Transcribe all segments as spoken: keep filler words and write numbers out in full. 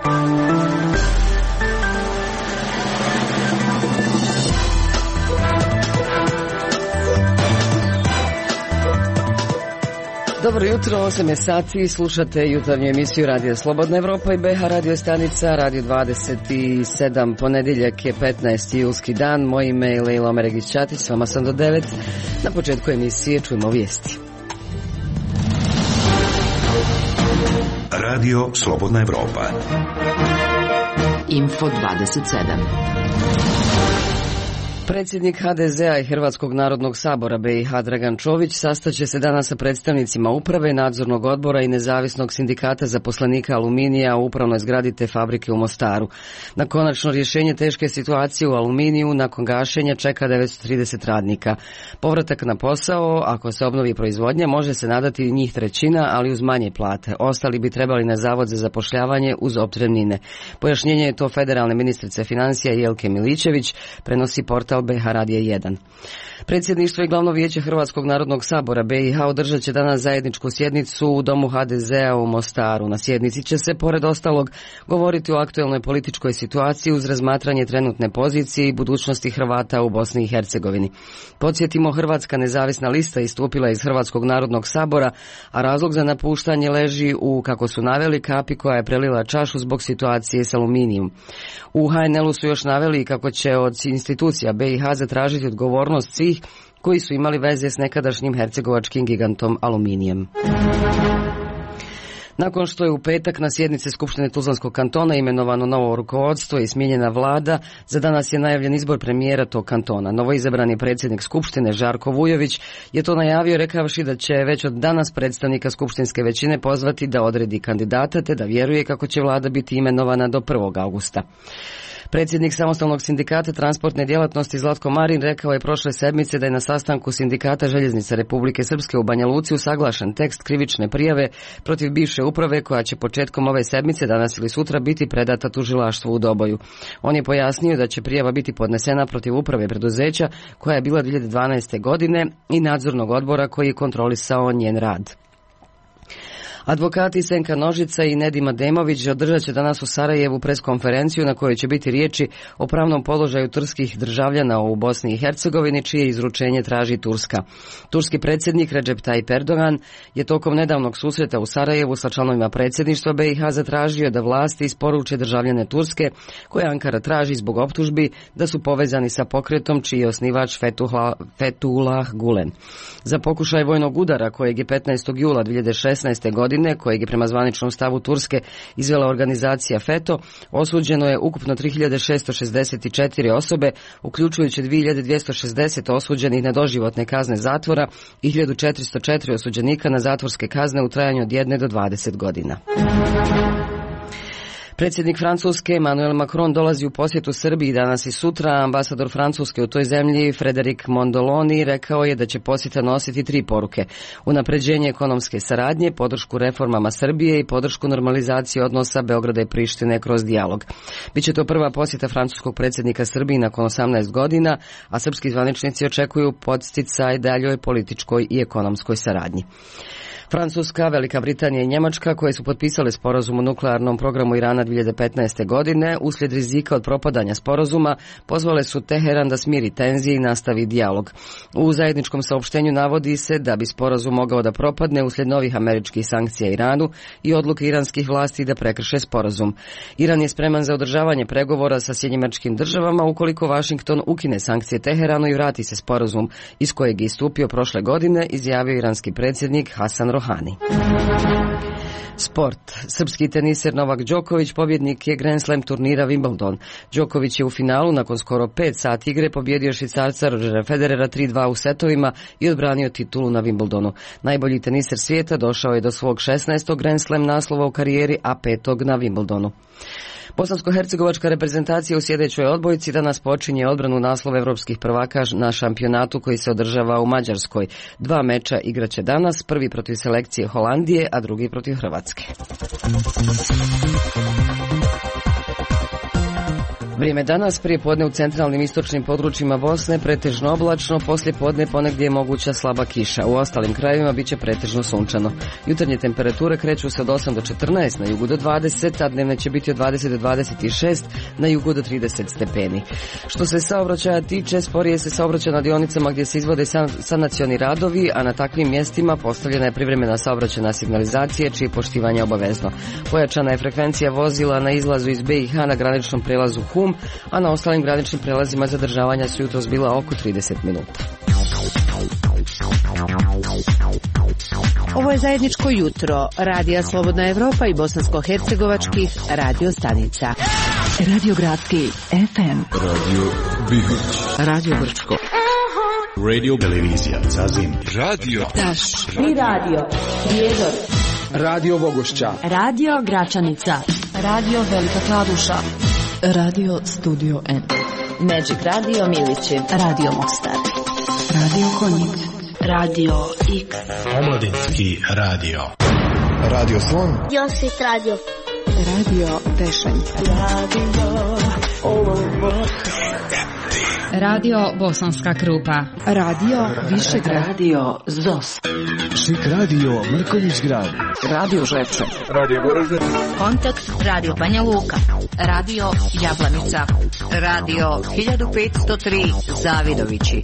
Dobro jutro, osam je sati, slušate jutarnju emisiju Radio Slobodna Evropa i B H radio stanica, Radio dvadeset sedam, ponedjeljak je petnaesti julski dan, moje ime je Lejla Omeregić-Ćatić, s vama sam do devet, na početku emisije čujemo vijesti. Radio Slobodna Evropa. Info dvadeset sedam. Predsjednik H D Z a i Hrvatskog narodnog sabora B i H Dragan Čović sastaće se danas sa predstavnicima uprave, nadzornog odbora i nezavisnog sindikata zaposlenika Aluminija u upravnoj zgradi te fabrike u Mostaru. Na konačno rješenje teške situacije u Aluminiju nakon gašenja čeka devetsto trideset radnika. Povratak na posao, ako se obnovi proizvodnja, može se nadati njih trećina, ali uz manje plate. Ostali bi trebali na Zavod za zapošljavanje uz otpremnine. Pojašnjenje je to federalne ministrice financija Jelke Milićević, prenosi portal B H Radija jedan. Predsjedništvo i glavno vijeće Hrvatskog narodnog sabora B i H održat će danas zajedničku sjednicu u domu H D Z a u Mostaru. Na sjednici će se, pored ostalog, govoriti o aktuelnoj političkoj situaciji uz razmatranje trenutne pozicije i budućnosti Hrvata u Bosni i Hercegovini. Podsjetimo, Hrvatska nezavisna lista istupila iz Hrvatskog narodnog sabora, a razlog za napuštanje leži u, kako su naveli, kapi koja je prelila čašu zbog situacije s aluminijom. U H N L-u su još naveli kako će od institucija B i H zatražiti odgovornost svih koji su imali veze s nekadašnjim hercegovačkim gigantom Aluminijem. Nakon što je u petak na sjednici Skupštine Tuzlanskog kantona imenovano novo rukovodstvo i smijenjena vlada, za danas je najavljen izbor premijera tog kantona. Novoizabrani predsjednik Skupštine Žarko Vujović je to najavio rekavši da će već od danas predstavnika skupštinske većine pozvati da odredi kandidata te da vjeruje kako će vlada biti imenovana do prvog augusta. Predsjednik samostalnog sindikata transportne djelatnosti Zlatko Marin rekao je prošle sedmice da je na sastanku sindikata Željeznice Republike Srpske u Banja Luci usaglašen tekst krivične prijave protiv bivše uprave koja će početkom ove sedmice danas ili sutra biti predata tužilaštvu u Doboju. On je pojasnio da će prijava biti podnesena protiv uprave preduzeća koja je bila dvije hiljade dvanaeste. godine i nadzornog odbora koji je kontrolisao njen rad. Advokati Senka Nožica i Nedim Ademović održat će danas u Sarajevu preskonferenciju na kojoj će biti riječi o pravnom položaju turskih državljana u Bosni i Hercegovini, čije izručenje traži Turska. Turski predsjednik Recep Tayyip Erdogan je tokom nedavnog susreta u Sarajevu sa članovima predsjedništva B i H zatražio da vlasti isporuče državljane Turske, koje Ankara traži zbog optužbi da su povezani sa pokretom čiji je osnivač Fethullah, Fethullah Gulen. Za pokušaj vojnog udara kojeg je petnaestog jula dvije hiljade šesnaeste. godine kojeg je prema zvaničnom stavu Turske izvela organizacija FETO, osuđeno je ukupno tri hiljade šesto šezdeset četiri osobe, uključujući dvije hiljade dvjesto šezdeset osuđenih na doživotne kazne zatvora i hiljadu četiristo četiri osuđenika na zatvorske kazne u trajanju od jedne do dvadeset godina. Predsjednik Francuske Emmanuel Macron dolazi u posjetu Srbiji danas i sutra. Ambasador Francuske u toj zemlji Frederic Mondoloni rekao je da će posjeta nositi tri poruke: unapređenje ekonomske saradnje, podršku reformama Srbije i podršku normalizacije odnosa Beograda i Prištine kroz dijalog. Biće to prva posjeta francuskog predsjednika Srbiji nakon osamnaest godina, a srpski zvaničnici očekuju podsticaj daljoj političkoj i ekonomskoj saradnji. Francuska, Velika Britanija i Njemačka, koje su potpisale sporazum o nuklearnom programu Irana dvije hiljade petnaeste. godine, uslijed rizika od propadanja sporazuma, pozvale su Teheran da smiri tenzije i nastavi dijalog. U zajedničkom saopštenju navodi se da bi sporazum mogao da propadne uslijed novih američkih sankcija Iranu i odluke iranskih vlasti da prekrše sporazum. Iran je spreman za održavanje pregovora sa Sjedinjenim Državama ukoliko Washington ukine sankcije Teheranu i vrati se sporazum iz kojeg je istupio prošle godine, izjavio iranski predsjednik Hasan Rohani. Sport. Srpski teniser Novak Đoković pobjednik je Grand Slam turnira Wimbledon. Đoković je u finalu nakon skoro pet sati igre pobjedio Švicarca Rodgera Federera tri dva u setovima i odbranio titulu na Wimbledonu. Najbolji teniser svijeta došao je do svog šesnaestog Grand Slam naslova u karijeri, a petog na Wimbledonu. Bosansko-hercegovačka reprezentacija u sljedećoj odbojci danas počinje odbranu naslova evropskih prvaka na šampionatu koji se održava u Mađarskoj. Dva meča igraće danas, prvi protiv selekcije Holandije, a drugi protiv Hrvatske. Vrijeme danas, prije podne u centralnim istočnim područjima Bosne, pretežno oblačno, poslije podne ponegdje je moguća slaba kiša. U ostalim krajevima bit će pretežno sunčano. Jutarnje temperature kreću se od osam do četrnaest, na jugu do dvadeset, a dnevne će biti od dvadeset do dvadeset šest, na jugu do trideset stepeni. Što se saobraćaja tiče, sporije se saobraća na dionicama gdje se izvode san, sanacioni radovi, a na takvim mjestima postavljena je privremena saobraćajna signalizacija, čije poštivanje je obavezno. Pojačana je frekvencija vozila na izlazu iz be i ha na graničnom prelazu Hum, a na ostalim graničnim prelazima zadržavanja su jutros bila oko trideset minuta. Ovo je zajedničko jutro Radija Slobodna Evropa i bosansko-hercegovačkih radio stanica. Radio Gradski ef em, Radio Bihać, Radio Brčko, Radio Televizija Zazim, Radio Taš, Tri radio, Prijedor, Radio Vogošća, Radio Gračanica, Radio Velika Kladuša, Radio Studio N, Magic Radio Milići, Radio Mostar, Radio Konjic, Radio X, Omladinski radio, Radio Slon, Josit Radio, Radio Tešanj, Radio Olomouc, Radio Bosanska Krupa, Radio Višegrad, Radio Zos, Šik Radio Mrkonjić Grad, Radio Žepče, Radio Goražde, Kontakt Radio Banja Luka, Radio Jablanica, Radio hiljadu petsto tri Zavidovići.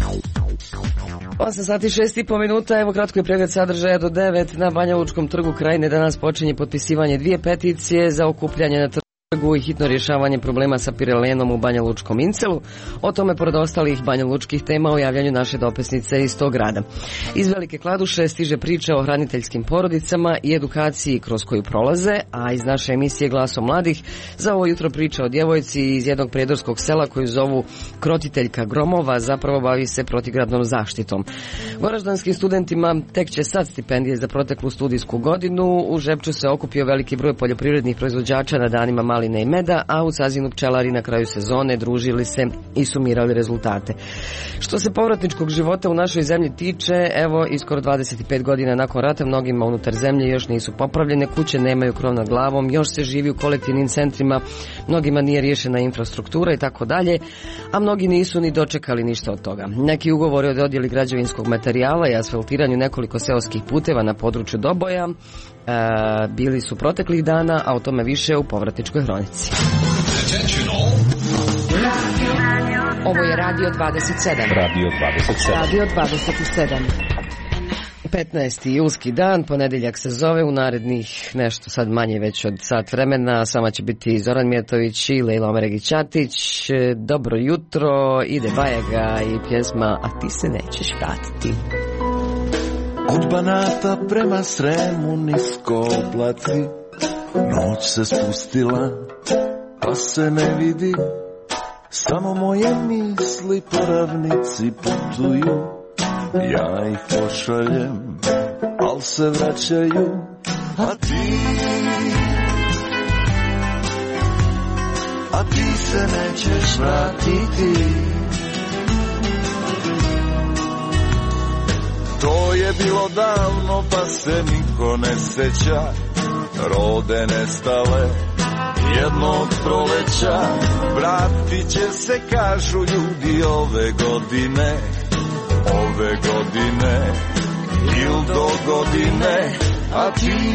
osam sati šest i po minuta, evo kratko je pregled sadržaja do devet. Na Banja Lučkom trgu Krajine danas počinje potpisivanje dvije peticije za okupljanje na trgu i hitno rješavanje problema sa pirelenom u Banja Lučkom Incelu. O tome, pored ostalih banja lučkih tema, o javljanju naše dopisnice iz tog grada. Iz Velike Kladuše stiže priča o hraniteljskim porodicama i edukaciji kroz koju prolaze, a iz naše emisije Glasom mladih za ovo jutro priča o djevojci iz jednog predorskog sela koju zovu Krotiteljka Gromova, zapravo bavi se protivgradnom zaštitom. Goraždanskim studentima tek će sad stipendije za proteklu studijsku godinu. U Žepču se okupio veliki broj poljoprivrednih proizvođača na danima maline i meda, a u Sazinu pčelari na kraju sezone družili se i sumirali rezultate. Što se povratničkog života u našoj zemlji tiče, evo i skoro dvadeset pet godina nakon rata mnogima unutar zemlje još nisu popravljene, kuće nemaju krov nad glavom, još se živi u kolektivnim centrima, mnogima nije riješena infrastruktura i tako dalje, a mnogi nisu ni dočekali ništa od toga. Neki ugovori o dodjeli građevinskog materijala i asfaltiranju nekoliko seoskih puteva na području Doboja e, bili su proteklih dana, a o tome više u povratničkoj hronici. Ovo je Radio dvadeset sedam. Radio dvadeset sedam. Radio dvadeset sedam. petnaesti julski dan, ponedjeljak se zove, u narednih nešto sad manje već od sat vremena, sama će biti Zoran Mijatović i Lejla Omeregić-Ćatić. Dobro jutro, ide Bajaga i pjesma A ti se nećeš vratiti. Od Banata prema Sremu nisko oblaci, noć se spustila, pa se ne vidi, samo moje misli po ravnici putuju, ja ih pošaljem, al se vraćaju, a ti, a ti se nećeš vratiti. To je bilo davno, pa se niko ne seća, rode nestale jednog proleća. Vratit će se, kažu ljudi, ove godine, ove godine, il do godine, a ti,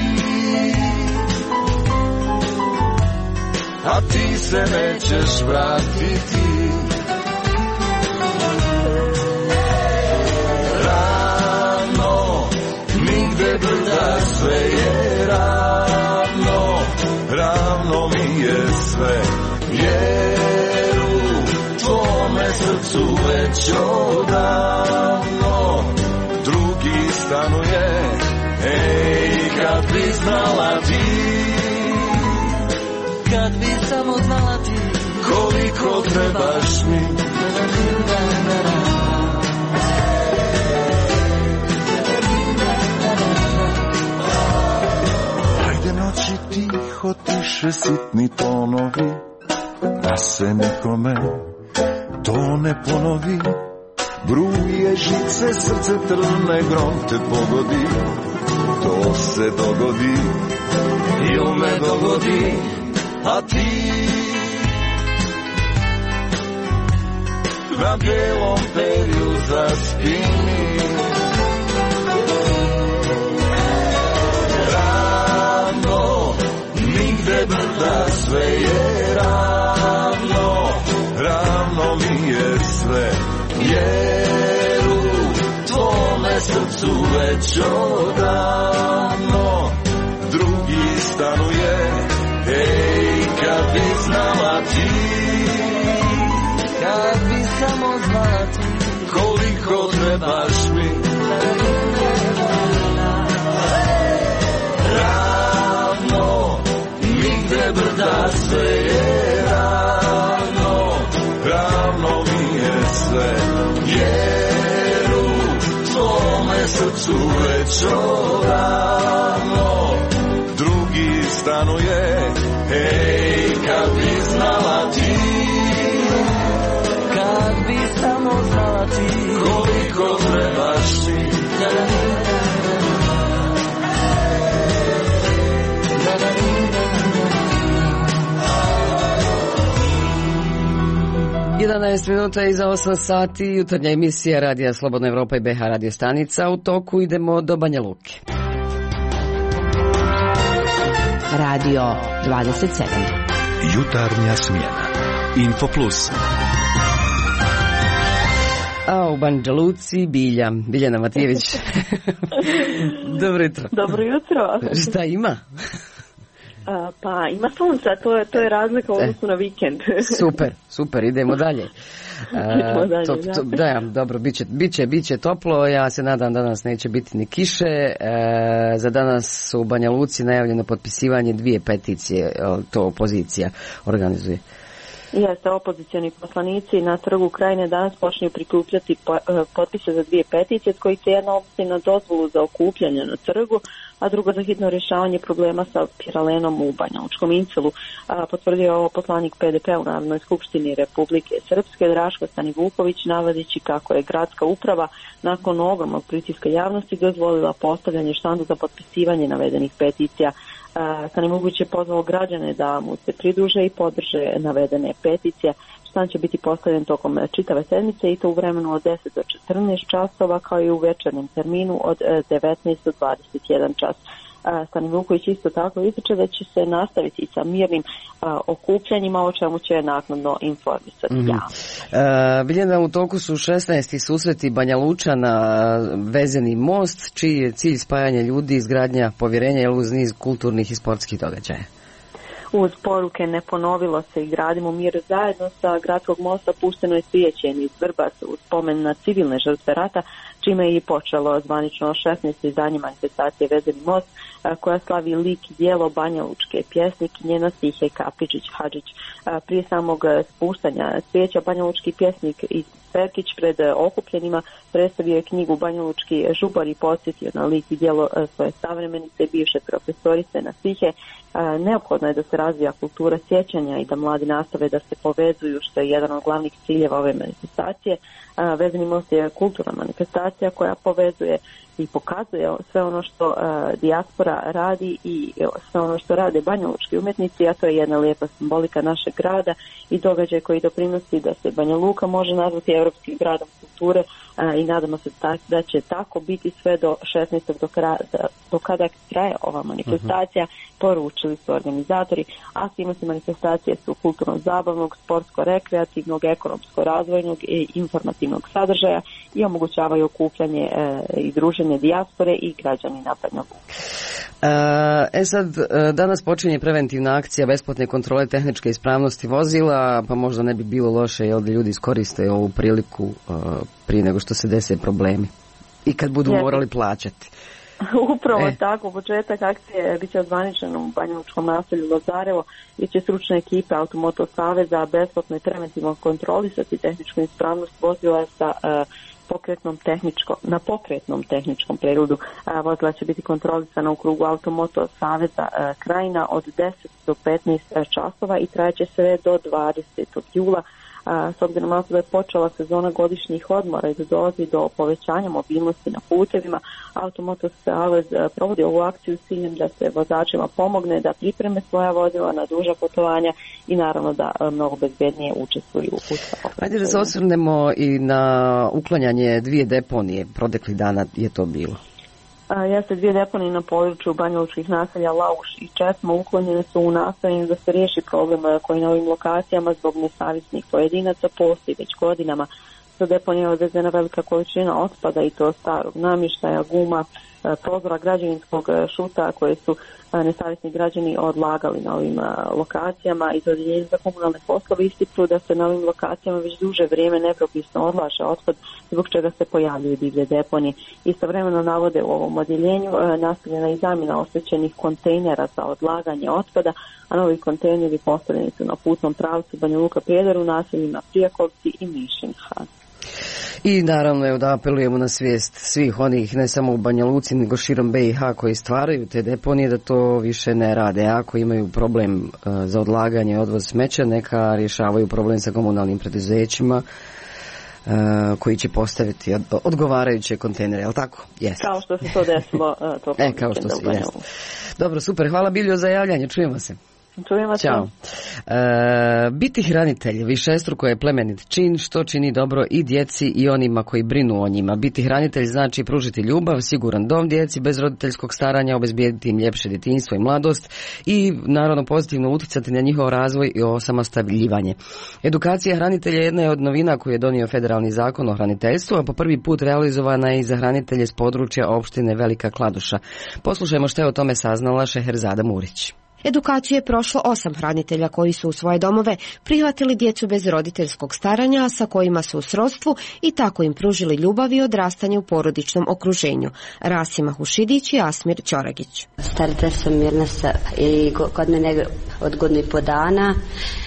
a ti se nećeš vratiti. Nigde brda, sve je ravno, ravno mi je sve, jer u tvome srcu već odavno drugi stanuje. Ej, kad bi znala ti, kad bi samo znala ti, koliko trebaš mi. Noći tiho tiše sitni tonovi, da se nikome to ne ponovi. Bruje žice, srce trne, grom te pogodi, to se dogodi, il me dogodi, a ti, na bijelom perju zaspini. Ravno, nigde brda, sve je ravno, ravno mi je sve, jer u tvome srcu već odavno drugi stanuje. Ej, kad bi znala ti, kad bi samo znala ti, koliko trebaš mi. Ravno, nigde brda, sve je ravno, ravno mi je sve, jer u tvome srcu već odavno drugi stanuje. Ej, kad bi znala ti, kad bi samo znala ti, koliko trebaš mi. jedanaest minuta iza osam sati, jutarnja emisija Radija Slobodna Evropa i B H radio stanica. U toku idemo do Banja Luke. Radio dvadeset sedam. Jutarnja smjena. Info Plus. A u Banja Luci Bilja, Biljana Matijević. Dobro jutro. Dobro jutro. Šta ima? A, pa ima sunca, to je, to je razlika u odnosu na vikend. Super, super, idemo dalje. Idemo dalje, to, to, da, dobro, bit će, bit će, bit će toplo, ja se nadam da danas neće biti ni kiše. E, za danas u Banja Luci najavljeno potpisivanje dvije peticije, to opozicija organizuje. Jeste, opozicioni poslanici na trgu Krajine danas počinju prikupljati potpise za dvije peticije, s kojih se jedna odnosi na dozvolu za okupljanje na trgu, a drugo za hitno rješavanje problema sa piralenom u Banja Lučkom Incelu. Potvrdio je ovo poslanik P D P u Narodnoj skupštini Republike Srpske Draško Stanivuković, navodeći kako je gradska uprava nakon ogromnog pritiska javnosti dozvolila postavljanje štanda za potpisivanje navedenih peticija. Stanivuković je pozvao građane da mu se pridruže i podrže navedene peticije. Štan će biti postavljen tokom čitave sedmice i to u vremenu od deset do četrnaest časova, kao i u večernjem terminu od devetnaest do dvadeset jedan čas. Stanivuković isto tako ističe da će se nastaviti sa mirnim a, okupljanjima, o čemu će naknadno informisati mm-hmm. javnost. E, Biljana, u toku su šesnaesti susreti Banja Lučana, vezeni most, čiji je cilj spajanje ljudi, izgradnja povjerenja ili uz niz kulturnih i sportskih događaja. Uz poruke ne ponovilo se i gradimo mir zajedno, sa gradskog mosta pušteno je svijeće iz Vrbasa u spomen na civilne žrtve rata, čime je i počelo zvanično šesnaesto izdanje manifestacije Vezeni most, koja slavi lik i djelo Banja Lučke pjesnikinje Nasihe Kapičić-Hadžić. Prije samog spuštanja svijeća Banja Lučki pjesnik iz Perkić pred okupljenima predstavio je knjigu Banja Lučki žubar i podsjetio na lik i djelo svoje savremenice, bivše profesorice Nasihe. Neophodno je da se razvija kultura sjećanja i da mladi nastave da se povezuju, što je jedan od glavnih ciljeva ove manifestacije. Vezeni most je kulturna manifestacija koja povezuje i pokazuje sve ono što uh, dijaspora radi i sve ono što rade banjalučki umjetnici, a to je jedna lijepa simbolika našeg grada i događaj koji doprinosi da se Banja Luka može nazvati europskim gradom kulture uh, i nadamo se ta, da će tako biti sve do šesnaestog do, kra, do kada traje ova manifestacija, uh-huh. poručili su organizatori. Aktivnosti manifestacije su kulturno-zabavnog, sportsko-rekreativnog, ekonomsko-razvojnog i informativnog sadržaja i omogućavaju okupljanje uh, i druženje dijaspore i građani na Banja Luka. E sad, danas počinje preventivna akcija besplatne kontrole tehničke ispravnosti vozila, pa možda ne bi bilo loše jel, da ljudi iskoriste ovu priliku uh, prije nego što se dese problemi i kad budu Jeste. morali plaćati. Upravo e. tako, početak akcije bit će ozvaničen u Banja Lučkom naselju Lazarevo, gdje će stručne ekipe Automoto Saveza besplatno i preventivno kontrolisati tehničku ispravnost vozila sa uh, pokretnom tehničko, na pokretnom tehničkom pregledu. Vozila će biti kontrolisana u krugu Automoto Saveza a, Krajina od deset do petnaest časova i trajeće sve do dvadesetog jula. A, s obzirom na to da je počela sezona godišnjih odmora i da dolazi do povećanja mobilnosti na putevima, Automoto Savez provodi ovu akciju s ciljem da se vozačima pomogne da pripreme svoja vozila na duža putovanja i naravno da mnogo bezbednije učestvuju u saobraćaju. Ajde da se osvrnemo i na uklanjanje dvije deponije. Proteklih dana je to bilo. A, jeste dvije deponije na području banjalučkih naselja Lauš i Česma uklonjene su u nastojanju da se riješi problem koji na ovim lokacijama zbog nesavjesnih pojedinaca postoji već godinama. Sa deponije odvezena velika količina otpada i to starog namještaja, guma, prozora građevinskog šuta koje su nesavjesni građani odlagali na ovim lokacijama i Odjeljenje za komunalne poslove ističu da se na ovim lokacijama već duže vrijeme nepropisno odlaže otpad zbog čega se pojavljuju divlje deponije. Istovremeno navode u ovom odjeljenju nastavljena i zamjena oštećenih kontejnera za odlaganje otpada, a novi kontejneri postavljeni su na putnom pravcu Banja Luka Prijedor u naseljima Prijakovci i Mišinj-Han. I naravno je da apelujemo na svijest svih onih, ne samo u Banja Luci, nego širom B i H koji stvaraju te deponije, da to više ne rade. Ako imaju problem uh, za odlaganje i odvoz smeća, neka rješavaju problem sa komunalnim preduzećima uh, koji će postaviti od, odgovarajuće kontejnere, je li tako? Yes. Kao što se to desilo uh, to e, kao što se desilo. Dobro, super, hvala Biljo za javljanje, čujemo se. Čujemo se. Ćao. E, biti hranitelj višestruko je plemenit čin što čini dobro i djeci i onima koji brinu o njima. Biti hranitelj znači pružiti ljubav, siguran dom djeci bez roditeljskog staranja, obezbijediti im ljepše djetinjstvo i mladost i naravno pozitivno utjecati na njihov razvoj i osamostaljivanje. Edukacija hranitelja jedna je od novina koju je donio Federalni zakon o hraniteljstvu, a po prvi put realizovana je i za hranitelje s područja opštine Velika Kladuša. Poslušajmo što je o tome saznala Šeherzada Murić. Edukaciju je prošlo osam hranitelja koji su u svoje domove prihvatili djecu bez roditeljskog staranja, sa kojima su u srodstvu i tako im pružili ljubav i odrastanje u porodičnom okruženju. Rasima Hušidić i Asmir Ćoragić. Staratelj sam Mirnesa i kod mene od godinu i po dana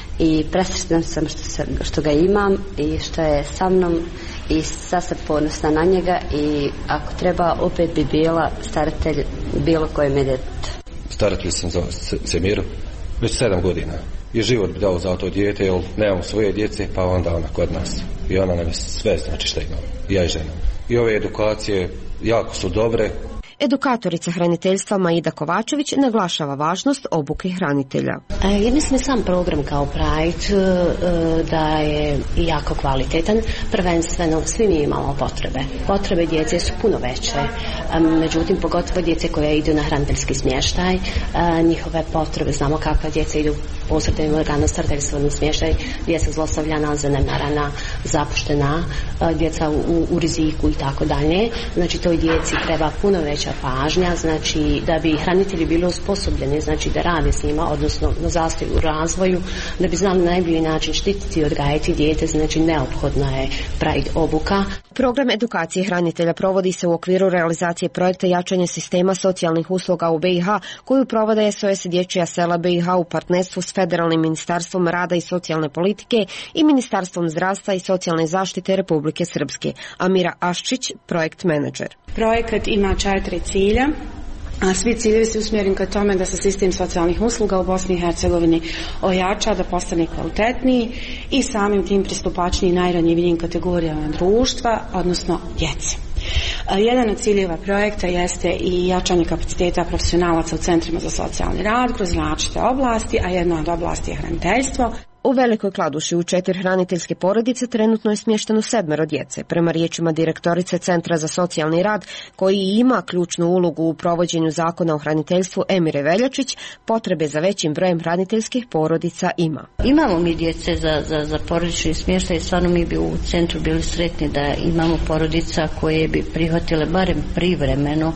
i presretna sam što, sam što ga imam i što je sa mnom i sad sam ponosna na njega i ako treba opet bi bila staratelj bilo kojem djetetu. Staratelj sam za Semiru već sedam godina i život bi dao za to dijete jer nemamo svoje djece pa onda ona kod nas i ona nam je sve znači što imamo, ja i žena. I ove edukacije jako su dobre. Edukatorica hraniteljstva Maida Kovačević naglašava važnost obuke hranitelja. E, ja mislim sam program kao Pride e, da je jako kvalitetan. Prvenstveno svi mi imamo potrebe. Potrebe djece su puno veće. E, međutim, pogotovo djece koje idu na hraniteljski smještaj, e, njihove potrebe, znamo kakva djeca idu posebno organu starateljstvenom smještaj, djeca zlostavljana, zanemarana, zapuštena, e, djeca u, u riziku i tako dalje. Znači, toj djeci treba puno veća pažnja, znači da bi hranitelji bili osposobljeni, znači da rade s njima, odnosno na zastoj u razvoju, da bi znali na najbolji način štititi i odgajati dijete, znači neophodna je Pride obuka. Program edukacije hranitelja provodi se u okviru realizacije projekta jačanje sistema socijalnih usluga u B i H koju provode S O S Dječja sela B i H u partnerstvu s Federalnim ministarstvom rada i socijalne politike i Ministarstvom zdravstva i socijalne zaštite Republike Srpske. Amira Aščić, projekt menadžer. Projekat ima četiri cilja, a svi ciljevi su usmjereni ka tome da se sistem socijalnih usluga u Bosni i Hercegovini ojača, da postane kvalitetniji i samim tim pristupačniji najranjivijim kategorijama društva, odnosno djece. Jedan od ciljeva projekta jeste i jačanje kapaciteta profesionalaca u centrima za socijalni rad kroz različite oblasti, a jedna od oblasti je hraniteljstvo. U Velikoj Kladuši u četiri hraniteljske porodice trenutno je smješteno sedmero djece. Prema riječima direktorice Centra za socijalni rad, koji ima ključnu ulogu u provođenju zakona o hraniteljstvu Emire Veljačić, potrebe za većim brojem hraniteljskih porodica ima. Imamo mi djece za, za, za porodični smještaj i stvarno mi bi u centru bili sretni da imamo porodica koje bi prihvatile barem privremeno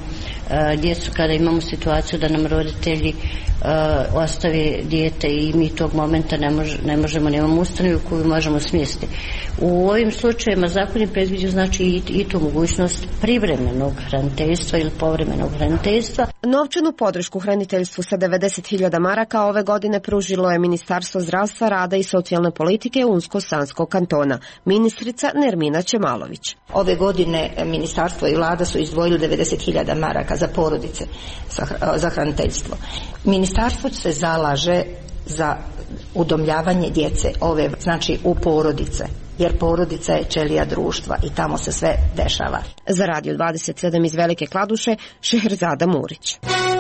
djecu kada imamo situaciju da nam roditelji uh, ostave dijete i mi tog momenta ne, mož, ne možemo, nemamo ustanovu koju možemo smjestiti. U ovim slučajevima zakon je predviđao znači i, i tu mogućnost privremenog hraniteljstva ili povremenog hraniteljstva. Novčanu podršku hraniteljstvu sa devedeset hiljada maraka ove godine pružilo je Ministarstvo zdravstva, rada i socijalne politike Unsko-Sanskog kantona. Ministrica Nermina Čemalović. Ove godine ministarstvo i vlada su izdvojili devedeset hiljada maraka za porodice za hraniteljstvo. Ministarstvo se zalaže za udomljavanje djece ove, znači u porodice, jer porodica je ćelija društva i tamo se sve dešava. Za Radio dvadeset sedam iz Velike Kladuše, Šehrzada Murić.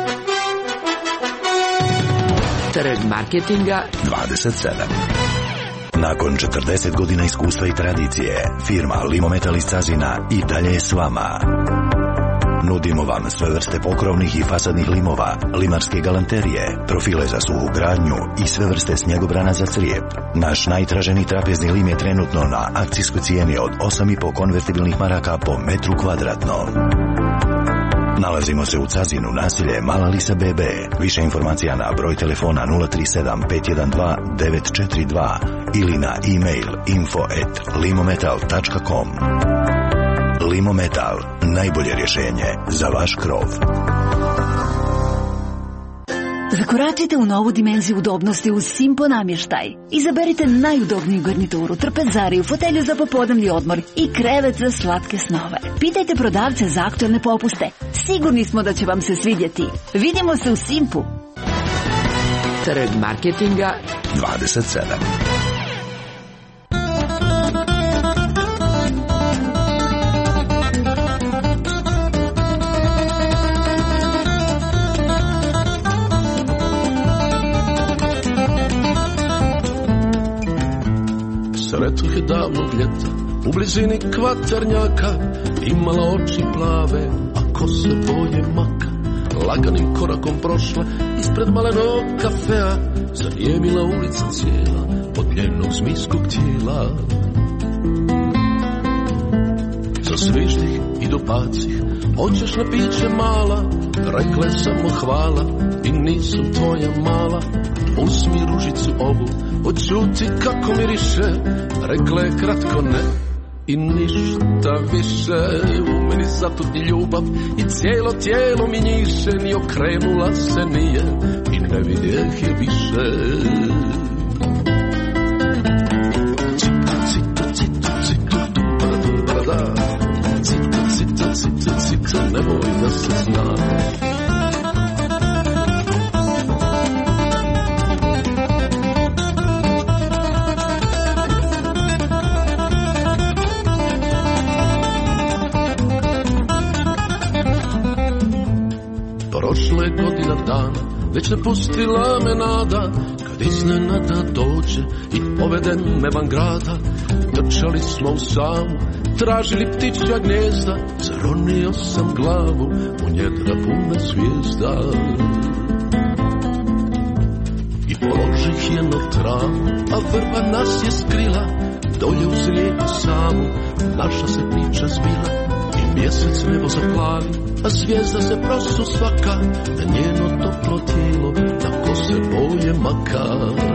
Trg marketinga dvadeset sedam. Nakon četrdeset godina iskustva i tradicije, firma Limometal iz Cazina i dalje je s vama. Nudimo vam sve vrste pokrovnih i fasadnih limova, limarske galanterije, profile za suhu gradnju i sve vrste snjegobrana za crijep. Naš najtraženiji trapezni lim je trenutno na akcijskoj cijeni od osam i po konvertibilnih maraka po metru kvadratnom. Nalazimo se u Cazinu, naselje Mala Lisa B B. Više informacija na broj telefona nula tri sedam pet jedan dva devet četiri dva ili na e-mail info at limometal tačka com. Limometal, najbolje rješenje za vaš krov. Zakoračite u novu dimenziju udobnosti uz Simpo namještaj. Izaberite najudobniju garnituru, trpezariju, fotelju za popodnevni odmor i krevet za slatke snove. Pitajte prodavce za aktualne popuste. Sigurni smo da će vam se svidjeti. Vidimo se u Simpu. Trg marketinga dvadeset sedam. Sretoh je davnog ljeta, u blizini Kvaternjaka, imala oči plave, a kose boje maka. Laganim korakom prošla ispred malenog kafea, zanijemila ulica cijela od njenog zmijskog tijela. Zasviždih i dopacih, hoćeš na piće mala, rekle samo hvala i nisam tvoja mala. Uzmi ružicu ovu, odčuti kako miriše, rekle je kratko ne i ništa više. U meni zatutni ljubav i cijelo tijelo mi njiše, ni okrenula se nije i ne vidjeh je više. Cito, cito, cito, cito, dumbara, dumbara, da. Cito, cito, cito, cito, nemoj da se zna. Prošle godina dana, već ne pustila me nada, kad iznenada dođe i povede me van grada. Trčali smo u samu, tražili ptičja gnjezda, zaronio sam glavu u njedra puna zvijezda. I položih je na travu, a vrba nas je skrila, dolje uz rijeku samu, naša se priča zbila. Mjesec nebo zaplavi, a zvijezda se prosu svaka, na njeno toplo tijelo, na kose boje maka.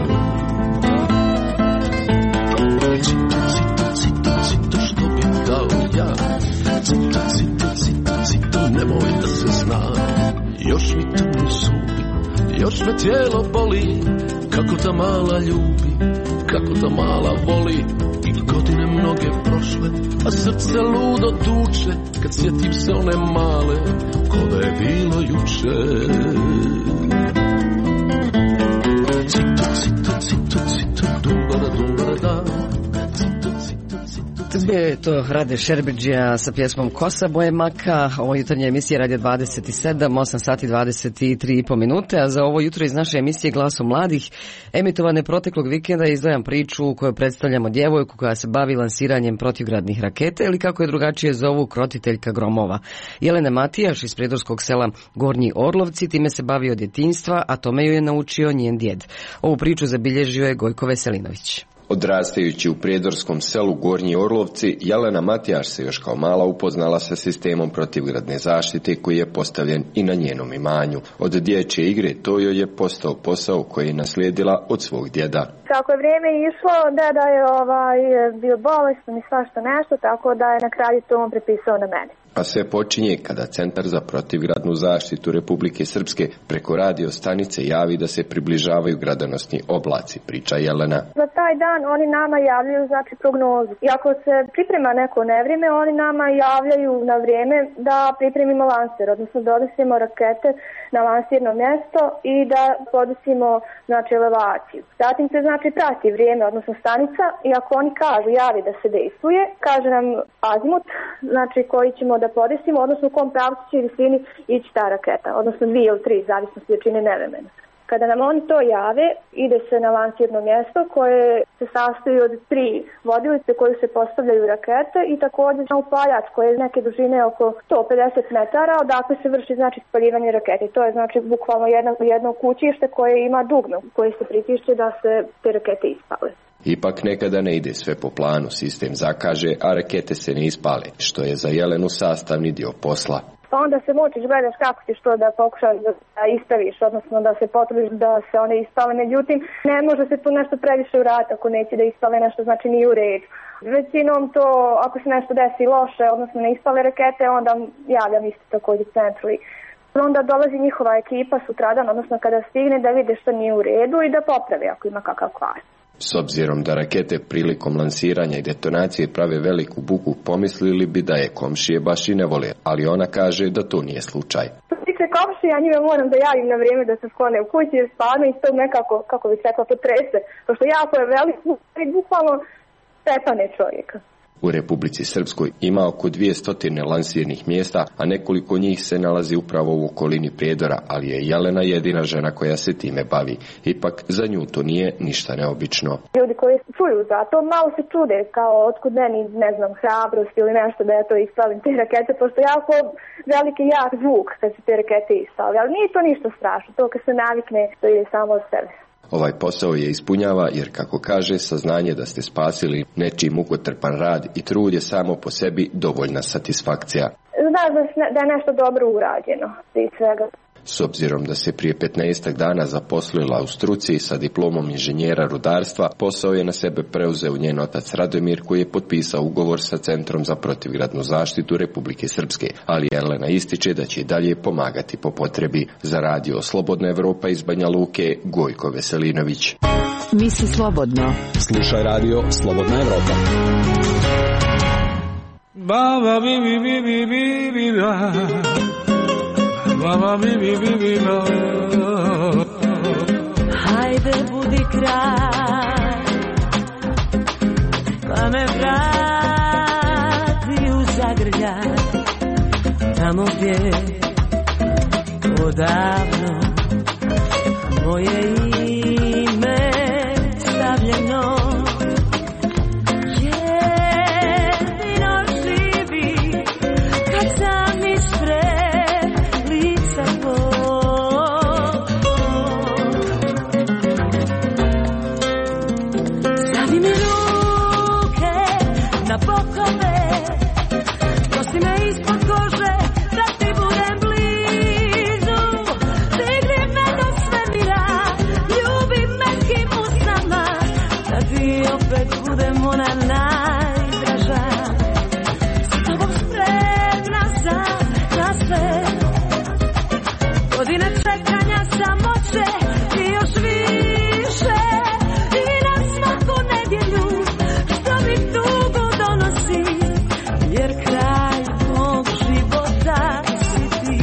Cito, cito, cito, cito, što bi dao ja? Cito, cito, cito, cito, nemoj da se zna. Još mi tu subi, još me tijelo boli, kako ta mala ljubi, kako ta mala voli. Godine mnoge prošle, a srce ludo tuče, kad sjetim se one male, ko da je bilo juče. Cito, cito, cito, cito, dumbara, dumbara, da. Cito, cito, cito, Bio je to Rade Šerbidžija sa pjesmom Kosa boje maka. Ovo jutarnje emisije Radio dvadeset sedam, osam sati dvadeset tri i po minute, a za ovo jutro iz naše emisije Glasom mladih, emitovane proteklog vikenda, izdvajam priču u kojoj predstavljamo djevojku koja se bavi lansiranjem protivgradnih raketa ili kako je drugačije zovu krotiteljka gromova. Jelena Matijaš iz predorskog sela Gornji Orlovci time se bavi od djetinjstva, a tome ju je naučio njen djed. Ovu priču zabilježio je Gojko Veselinović. Odrastajući u prijedorskom selu Gornji Orlovci, Jelena Matijaš se još kao mala upoznala sa sistemom protivgradne zaštite koji je postavljen i na njenom imanju. Od dječje igre to joj je postao posao koji je naslijedila od svog djeda. Kako je vrijeme išlo, deda je ovaj, bio bolestan i svašta nešto, tako da je na kraju to on prepisao na mene. A sve počinje kada Centar za protivgradnu zaštitu Republike Srpske preko radio stanice javi da se približavaju gradonosni oblaci, priča Jelena. Za taj dan oni nama javljaju znači prognozu. I ako se priprema neko nevrijeme, oni nama javljaju na vrijeme da pripremimo lanser, odnosno da odnosimo rakete na lansirno mjesto i da podesimo znači elevaciju. Zatim se znači prati vrijeme, odnosno stanica, i ako oni kažu, javi da se dejstvuje, kaže nam azimut, znači koji ćemo da podesimo, odnosno u kom pravcu će visini ići ta raketa, odnosno dvije ili tri, zavisno od jačine nevremena. Kada nam oni to jave, ide se na lansirno mjesto koje se sastoji od tri vodilice koje se postavljaju rakete i također na upaljač koje je neke dužine oko sto pedeset metara, odakle se vrši znači spaljivanje rakete. To je znači bukvalno jedno, jedno kućište koje ima dugme koje se pritišće da se te rakete ispale. Ipak nekada ne ide sve po planu, sistem zakaže, a rakete se ne ispale, što je za Jelenu sastavni dio posla. Pa onda se mučiš, gledaš kako ćeš to da pokušaš da istaviš, odnosno da se potrudiš da se one ispale. Međutim, ne može se tu nešto previše urati ako neće da ispale nešto, znači nije u redu. Većinom to, ako se nešto desi loše, odnosno ne ispale rakete, onda javljam isto također centru. Onda dolazi njihova ekipa sutradan, odnosno kada stigne, da vide što nije u redu i da popravi ako ima kakav kvar. S obzirom da rakete prilikom lansiranja i detonacije prave veliku buku, pomislili bi da je komšije baš i ne vole, ali ona kaže da to nije slučaj. Što se tiče komšije, ja njime moram da javim na vrijeme da se sklone u kući, jer stvarno iz tog nekako, kako bih rekla, potrese. Pošto jako je velik, bukvalno stepane čovjeka. U Republici Srpskoj ima oko dvjesto lansirnih mjesta, a nekoliko njih se nalazi upravo u okolini Prijedora, ali je Jelena jedina žena koja se time bavi. Ipak za nju to nije ništa neobično. Ljudi koji čuju za to malo se čude, kao otkud meni, ne znam, hrabrost ili nešto da ja to ispalim te rakete, pošto jako veliki jak zvuk kad se te rakete ispali, ali nije to ništa strašno, to kad se navikne, to ide samo od sebe. Ovaj posao je ispunjava jer, kako kaže, saznanje da ste spasili nečiji mukotrpan rad i trud je samo po sebi dovoljna satisfakcija. Znaš da je nešto dobro urađeno, i svega. S obzirom da se prije petnaestak dana zaposlila u struci sa diplomom inženjera rudarstva, posao je na sebe preuzeo njen otac Radomir, koji je potpisao ugovor sa Centrom za protivgradnu zaštitu Republike Srpske, ali Jelena ističe da će i dalje pomagati po potrebi. Za radio Slobodna Evropa iz Banja Luke, Gojko Veselinović. Misli slobodno. Slušaj radio Slobodna Evropa. Baba bi bi bi bi bi bi ba. Baba bi bi bi bi ba. Hajde budi kraj, pa me vrati u zagrljaj, tamo gdje odavno moje ime stavljeno. Jedino živi kad sam ispred lica tvoj. Stavi mi ruke na bokove, nosi me ispod kože da ti budem blizu. Digni me do svemira, ljubi me kim usnama, da ti opet budem ona najdraža. S tobom spremna sam na sve, godine čekanja samoće i još više, i na svaku nedjelju što mi tugu donosi, jer kraj mog života si ti.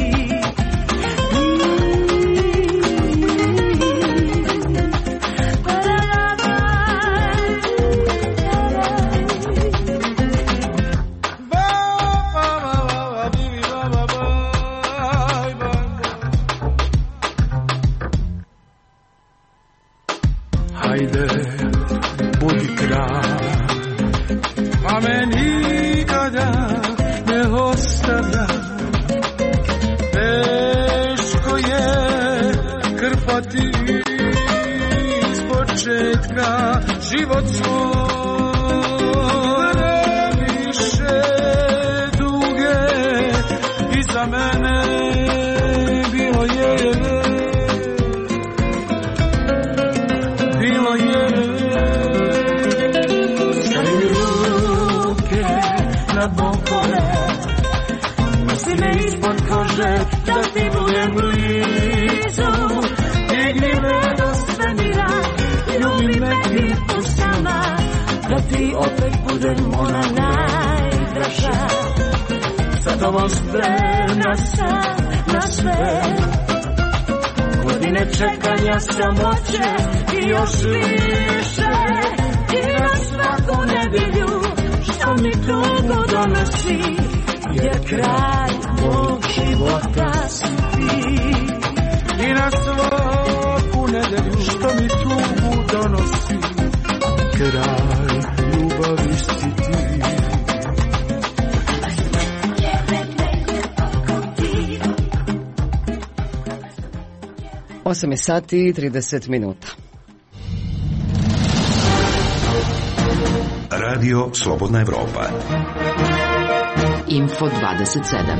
Hajde, budi kraj, pa me nikada ne ostavlja. Teško je krpati iz početka život svoj. Ne više duge iza mene bilo je, bilo je. Stavi ruke na bokove, može da ti budem blizu. Digni me do svemira, ljubi me ti usama, da ti opet budem ona najdraža. Sa tobom spremna sam na sve, godine čekanja samoće i još više. I na svaku nedjelju što mi tugu donosi, jer kraj mog života si ti. I na svaku nedjelju što mi tugu donosi, kraj ljubavi si ti. osam je sati i trideset minuta. Radio Slobodna Evropa. Info dvadeset sedam.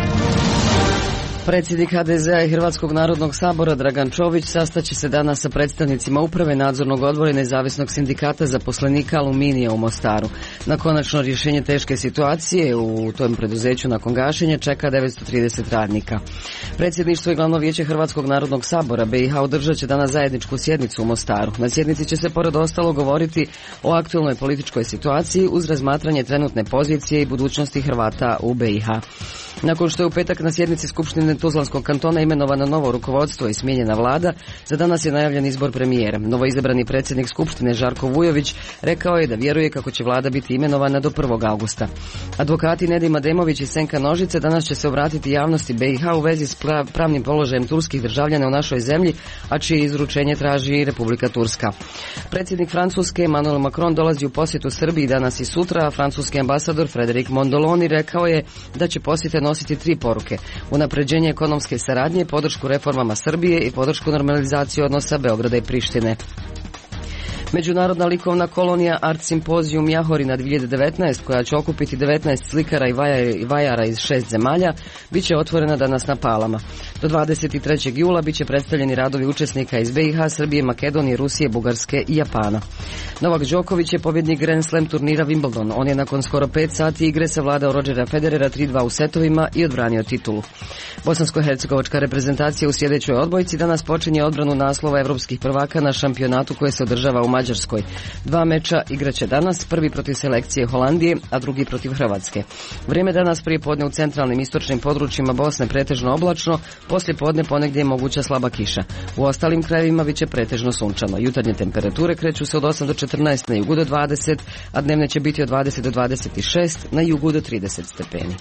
Predsjednik ha de zea i Hrvatskog narodnog sabora Dragan Čović sastaće se danas sa predstavnicima uprave nadzornog odbora i nezavisnog sindikata zaposlenika Aluminija u Mostaru. Na konačno rješenje teške situacije u tom preduzeću nakon gašenja čeka devetsto trideset radnika. Predsjedništvo i glavno vijeće Hrvatskog narodnog sabora be i ha održat će danas zajedničku sjednicu u Mostaru. Na sjednici će se pored ostalo govoriti o aktualnoj političkoj situaciji uz razmatranje trenutne pozicije i budućnosti Hrvata u be i ha. Nakon što je u petak na sjednici Skupštine Tuzlanskog kantona imenovano novo rukovodstvo i smijenjena vlada, za danas je najavljen izbor premijera. Novoizabrani predsjednik Skupštine Žarko Vujović rekao je da vjeruje kako će vlada biti imenovana do prvog augusta. Advokati Nedim Ademović i Senka Nožice danas će se obratiti javnosti be i ha u vezi s pravnim položajem turskih državljana u našoj zemlji, a čije izručenje traži i Republika Turska. Predsjednik Francuske Emmanuel Macron dolazi u posjetu Srbiji danas i sutra, a francuski ambasador Frederic Mondoloni rekao je da će posjete nositi tri poruke: unapređenje ekonomske saradnje, podršku reformama Srbije i podršku normalizaciji odnosa Beograda i Prištine. Međunarodna likovna kolonija Art Simpozijum Jahorina dvije hiljade devetnaest, koja će okupiti devetnaest slikara i vajara iz šest zemalja, bit će otvorena danas na Palama. Do dvadeset trećeg jula bit će predstavljeni radovi učesnika iz be i ha, Srbije, Makedonije, Rusije, Bugarske i Japana. Novak Đoković je pobjednik Grand Slam turnira Wimbledon. On je nakon skoro pet sati igre savladao Rodgera Federera tri dva u setovima i odbranio titulu. Bosansko-hercegovačka reprezentacija u sljedećoj odbojci danas počinje odbranu naslova evropskih prvaka na šampionatu koje se održava u Mađarskoj. Dva meča igraće danas, prvi protiv selekcije Holandije, a drugi protiv Hrvatske. Vrijeme danas prije podne u centralnim istočnim područjima Bosne pretežno oblačno, poslije podne ponegdje je moguća slaba kiša. U ostalim krajevima biće pretežno sunčano. Jutarnje temperature kreću se od osam do četrnaest, na jugu do dvadeset, a dnevne će biti od dvadeset do dvadeset šest, na jugu do trideset stepeni.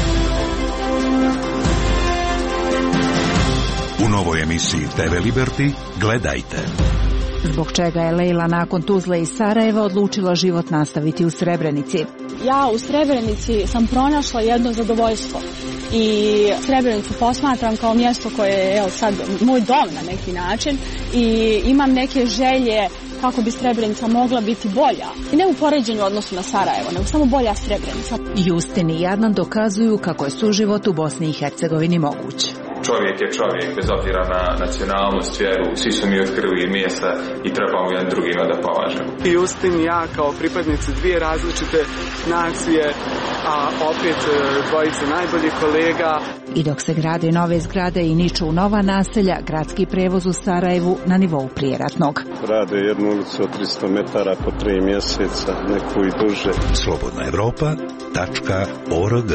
U novoj emisiji te ve Liberty gledajte. Zbog čega je Lejla nakon Tuzle i Sarajeva odlučila život nastaviti u Srebrenici? Ja u Srebrenici sam pronašla jedno zadovoljstvo i Srebrenicu posmatram kao mjesto koje je evo, sad moj dom na neki način i imam neke želje kako bi Srebrenica mogla biti bolja. I ne u poređenju odnosu na Sarajevo, nego samo bolja Srebrenica. Justin i Jadnan dokazuju kako je suživot u Bosni i Hercegovini moguć. Čovjek je čovjek, bez obzira na nacionalnost, vjeru, svi su mi od krvi i mjesta i trebamo jedan drugima da pomažemo. I Justin i ja kao pripadnici dvije različite nacije, a opet dvojice najboljih kolega. I dok se grade nove zgrade i niču nova naselja, gradski prevoz u Sarajevu na nivou prijeratnog. Rade jednu ulicu od tristo metara po tri mjeseca, neku i duže. slobodna evropa tačka org.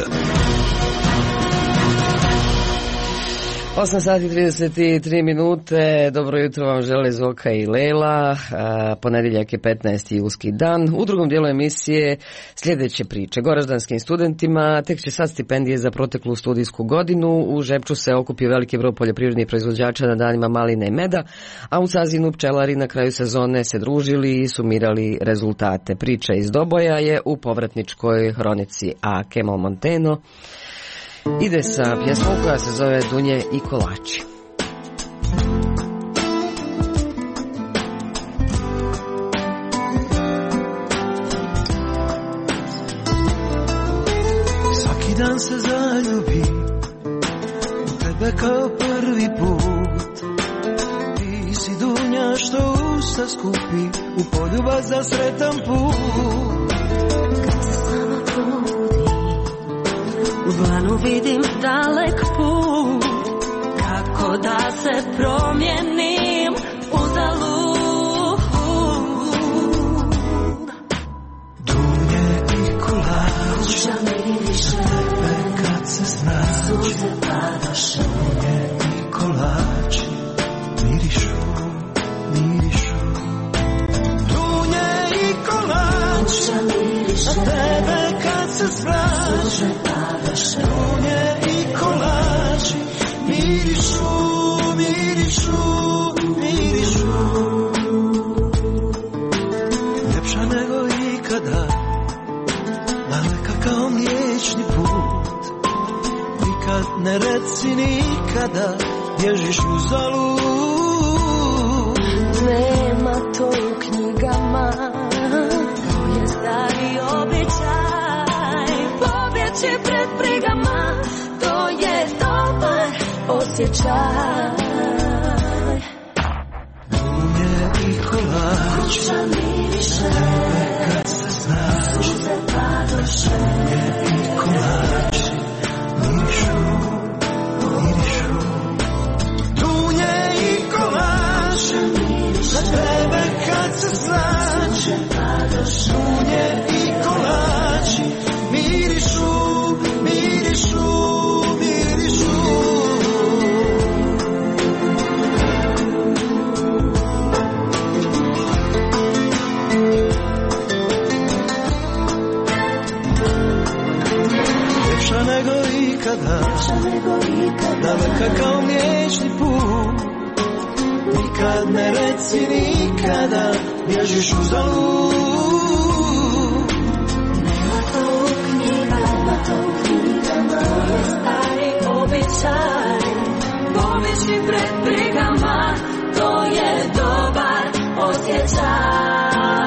osam sati i trideset tri minute, dobro jutro vam žele Zoka i Lela, ponedjeljak je petnaesti julski dan. U drugom dijelu emisije sljedeće priče. Goraždanskim studentima tek će sad stipendije za proteklu studijsku godinu. U Žepču se okupio veliki broj poljoprivrednih proizvođača na danima maline i meda, a u Sazinu pčelari na kraju sezone se družili i sumirali rezultate. Priča iz Doboja je u povratničkoj hronici, a Kemal Monteno ide sa pjesmom koja se zove Dunje i kolači. Svaki dan se zaljubim u tebe kao prvi put. Ti si dunja što usta skupi u poljubav za sretan put. U urbanu vidim dalek put, kako da se promijenim uzalud. Dunje i kolač, tebe kad se znaš, suze padaše. Dunje i kolač, mirišu, mirišu. Dunje i kolač, tebe kad se znaš, suze padaše. Dunje i kolač, mirišu, mirišu, mirišu. Ljepša nego ikada, daleka kao mliječni put. Nikad ne reci nikada, bježiš uzalud. Nema to u knjigama, to je stari običaj. Pobjeći pred brigama, to je dobar osjećaj. Dunje i kolač, tebe kad se znaš, suze padoše. Dunje i kolač, mirišu, mirišu. Dunje i kolač, tebe kad se znaš, dunje i kolač, mirišu, mirišu, mirišu. Ljepša nego ikada, daleka kao mliječni put. Nikad ne reci nikada, bježiš uzalud. Nema to u knjigama, to u knjigama, to je stari običaj. Pobjeći pred brigama, to je dobar osjećaj.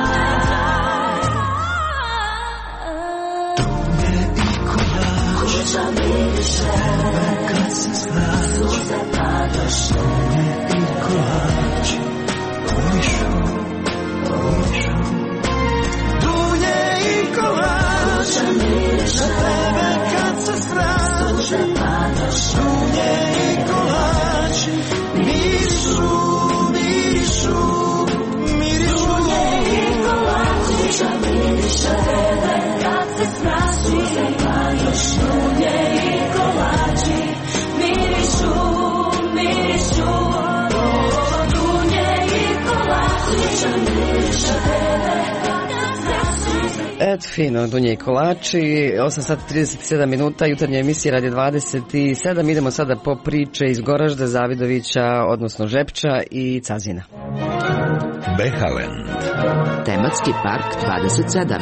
Dunje i kolač, kuća miriše, tebe kad se znaš, suze padoše. Dunje i kolač, mirišu, mirišu. Dunje i kolač, tebe kad se znaš, suze padoše. dunje i kolač, mirišu, mirišu, mirišu. Dunje i kolač, kuća miriše, tebe kad se znaš, suze padoše. Dunje i kolači mirišu, mirišu. Dunje i kolači miriše, tebe kad se znaš. Et fino, Dunje i kolači, osam sati trideset sedam minuta, jutarnja emisija Radio dvadeset sedam. Idemo sada po priče iz Goražda, Zavidovića, odnosno Žepča i Cazina. Behaland. Tematski park dvadeset sedam.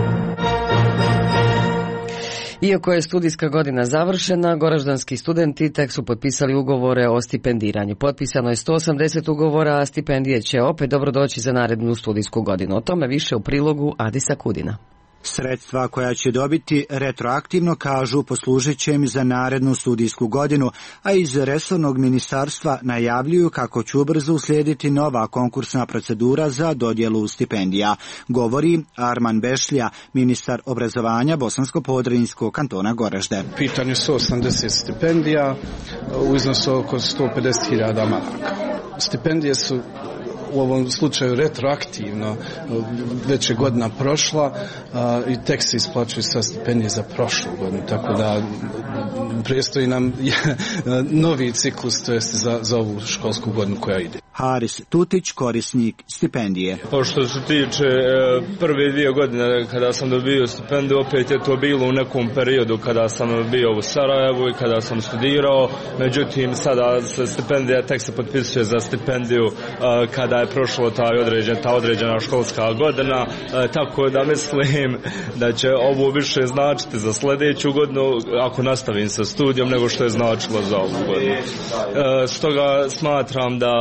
Iako je studijska godina završena, goraždanski studenti tek su potpisali ugovore o stipendiranju. Potpisano je sto osamdeset ugovora, a stipendije će opet dobro doći za narednu studijsku godinu. O tome više u prilogu Adisa Kudina. Sredstva koja će dobiti retroaktivno, kažu, poslužit će im za narednu studijsku godinu, a iz resornog ministarstva najavljuju kako će ubrzo uslijediti nova konkursna procedura za dodjelu stipendija, govori Arman Bešlja, ministar obrazovanja Bosansko-Podrinjskog kantona Goražde. Pitanje sto osamdeset stipendija u iznosu oko sto pedeset hiljada maraka. Stipendije su u ovom slučaju retroaktivno, već je godina prošla a, i tek se isplaćuju sa stipendije za prošlu godinu, tako da predstoji nam novi ciklus, to jest za, za ovu školsku godinu koja ide. Haris Tutić, korisnik stipendije. Što se tiče prve dvije godine kada sam dobio stipendiju, opet je to bilo u nekom periodu kada sam bio u Sarajevu i kada sam studirao, međutim sada se stipendija tek se potpisuje za stipendiju kada je prošlo taj određen, ta određena školska godina, tako da mislim da će ovo više značiti za sljedeću godinu ako nastavim sa studijom nego što je značilo za ovu godinu. Stoga smatram da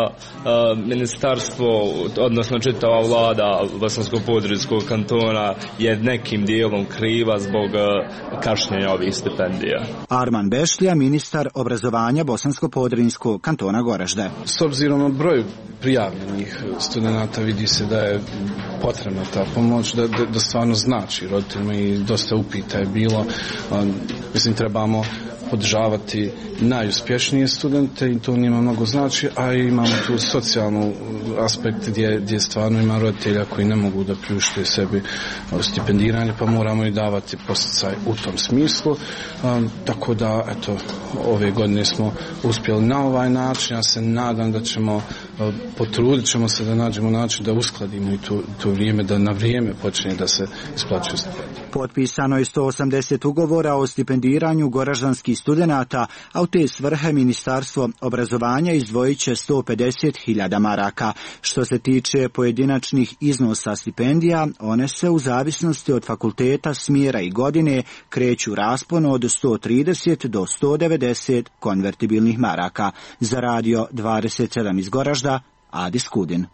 ministarstvo, odnosno čitava vlada Bosansko-Podrinjskog kantona je nekim dijelom kriva zbog kašnjenja ovih stipendija. Arman Bešlija, ministar obrazovanja Bosansko-Podrinjskog kantona Goražde. S obzirom na broj prijavljenih studenata vidi se da je potrebna ta pomoć, da, da, da stvarno znači roditeljima i dosta upita je bilo. Mislim, trebamo podržavati najuspješnije studente i to njima mnogo znači, a imamo tu socijalnu aspekt gdje, gdje stvarno ima roditelja koji ne mogu da priušte sebi stipendiranje, pa moramo i davati podsticaj u tom smislu. Um, tako da, eto, ove godine smo uspjeli na ovaj način. Ja se nadam da ćemo, uh, potrudit ćemo se da nađemo način da uskladimo i to, to vrijeme, da na vrijeme počne da se isplaćuju stipendije. Potpisano je sto osamdeset ugovora o stipendiranju goraždanskih studenata, a u te svrhe Ministarstvo obrazovanja izdvojit će sto pedeset hiljada maraka. Što se tiče pojedinačnih iznosa stipendija, one se u zavisnosti od fakulteta, smjera i godine kreću raspon od sto trideset do sto devedeset konvertibilnih maraka. Za Radio dvadeset sedam iz Goražda, Adis Kudin.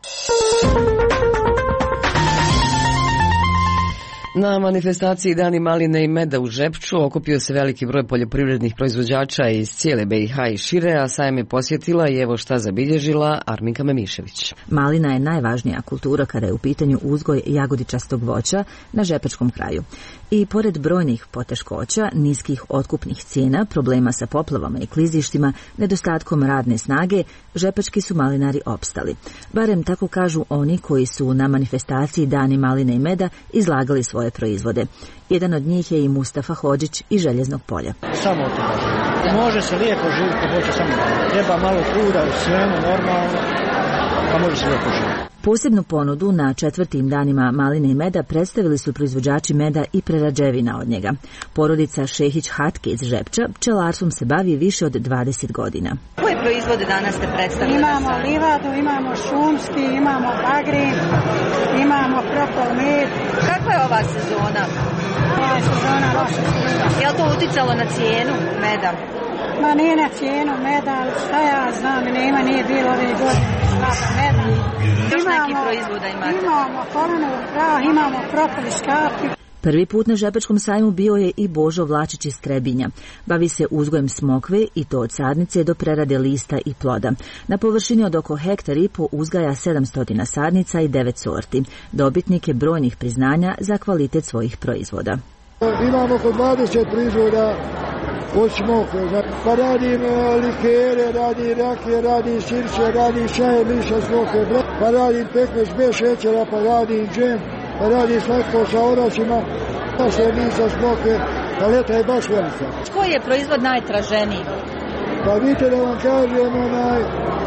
Na manifestaciji Dani maline i meda u Žepču okupio se veliki broj poljoprivrednih proizvođača iz cijele B i H i šire, a sajam je posjetila i evo šta zabilježila Arminka Memišević. Malina je najvažnija kultura kada je u pitanju uzgoj jagodičastog voća na žepačkom kraju. I pored brojnih poteškoća, niskih otkupnih cijena, problema sa poplavama i klizištima, nedostatkom radne snage, žepački su malinari opstali. Barem tako kažu oni koji su na manifestaciji Dani maline i meda izlagali svoje proizvode. Jedan od njih je i Mustafa Hodžić iz Željeznog polja. Samo to kažem. Može se lijepo živjeti, hoće samo treba malo truda u svemu normalno, a može se lijepo živjeti. Posebnu ponudu na četvrtim danima maline i meda predstavili su proizvođači meda i prerađevina od njega. Porodica Šehić Hatke iz Žepča pčelarstvom se bavi više od dvadeset godina. Koje proizvode danas ste predstavili? Imamo livadu, imamo šumski, imamo bagrin, imamo propol med. Kakva je ova sezona? Ova je sezona loša. Je li to uticalo na cijenu meda? Ma nije na cijenu meda, ali šta ja znam, nema, nije bilo ove godine slaba meda. Još neki proizvoda imate? Imamo kolanov prah, imamo propoli škapi. Prvi put na Žepačkom sajmu bio je i Božo Vlačić iz Trebinja. Bavi se uzgojem smokve i to od sadnice do prerade lista i ploda. Na površini od oko hektar i po uzgaja sedamsto sadnica i devet sorti. Dobitnik je brojnih priznanja za kvalitet svojih proizvoda. Imamo oko dvadeset proizvoda od smokve. Pa radim likere, radim rakije, radim sirće, radim čaje, liša smokve, pa radim pekmez bez šećera, pa radim džem, pa radim slatko sa oracima, pa se liša smokve, paleta je baš velika. Koji je proizvod najtraženiji? Pa vidite da vam kažem, onaj, e,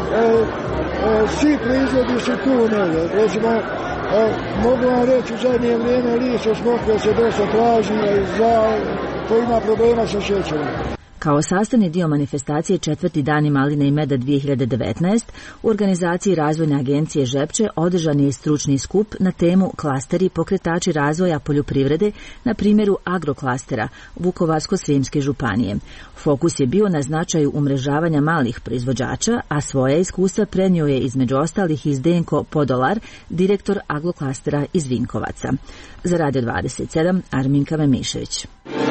e, svi proizvodi su tu negdje. Recimo, e, mogu vam reći u zadnje vrijeme liša smokve se dosta traži za ko ima problema sa šećerom. Kao sastavni dio manifestacije četvrti dani maline i meda dvije hiljade devetnaest u organizaciji Razvojne agencije Žepče održan je stručni skup na temu klasteri pokretači razvoja poljoprivrede na primjeru agroklastera Vukovarsko-srijemske županije. Fokus je bio na značaju umrežavanja malih proizvođača, a svoja iskustva prenio je između ostalih i Zdenko Podolar, direktor agroklastera iz Vinkovaca. Za Radio dvadeset sedam, Arminka Memišević.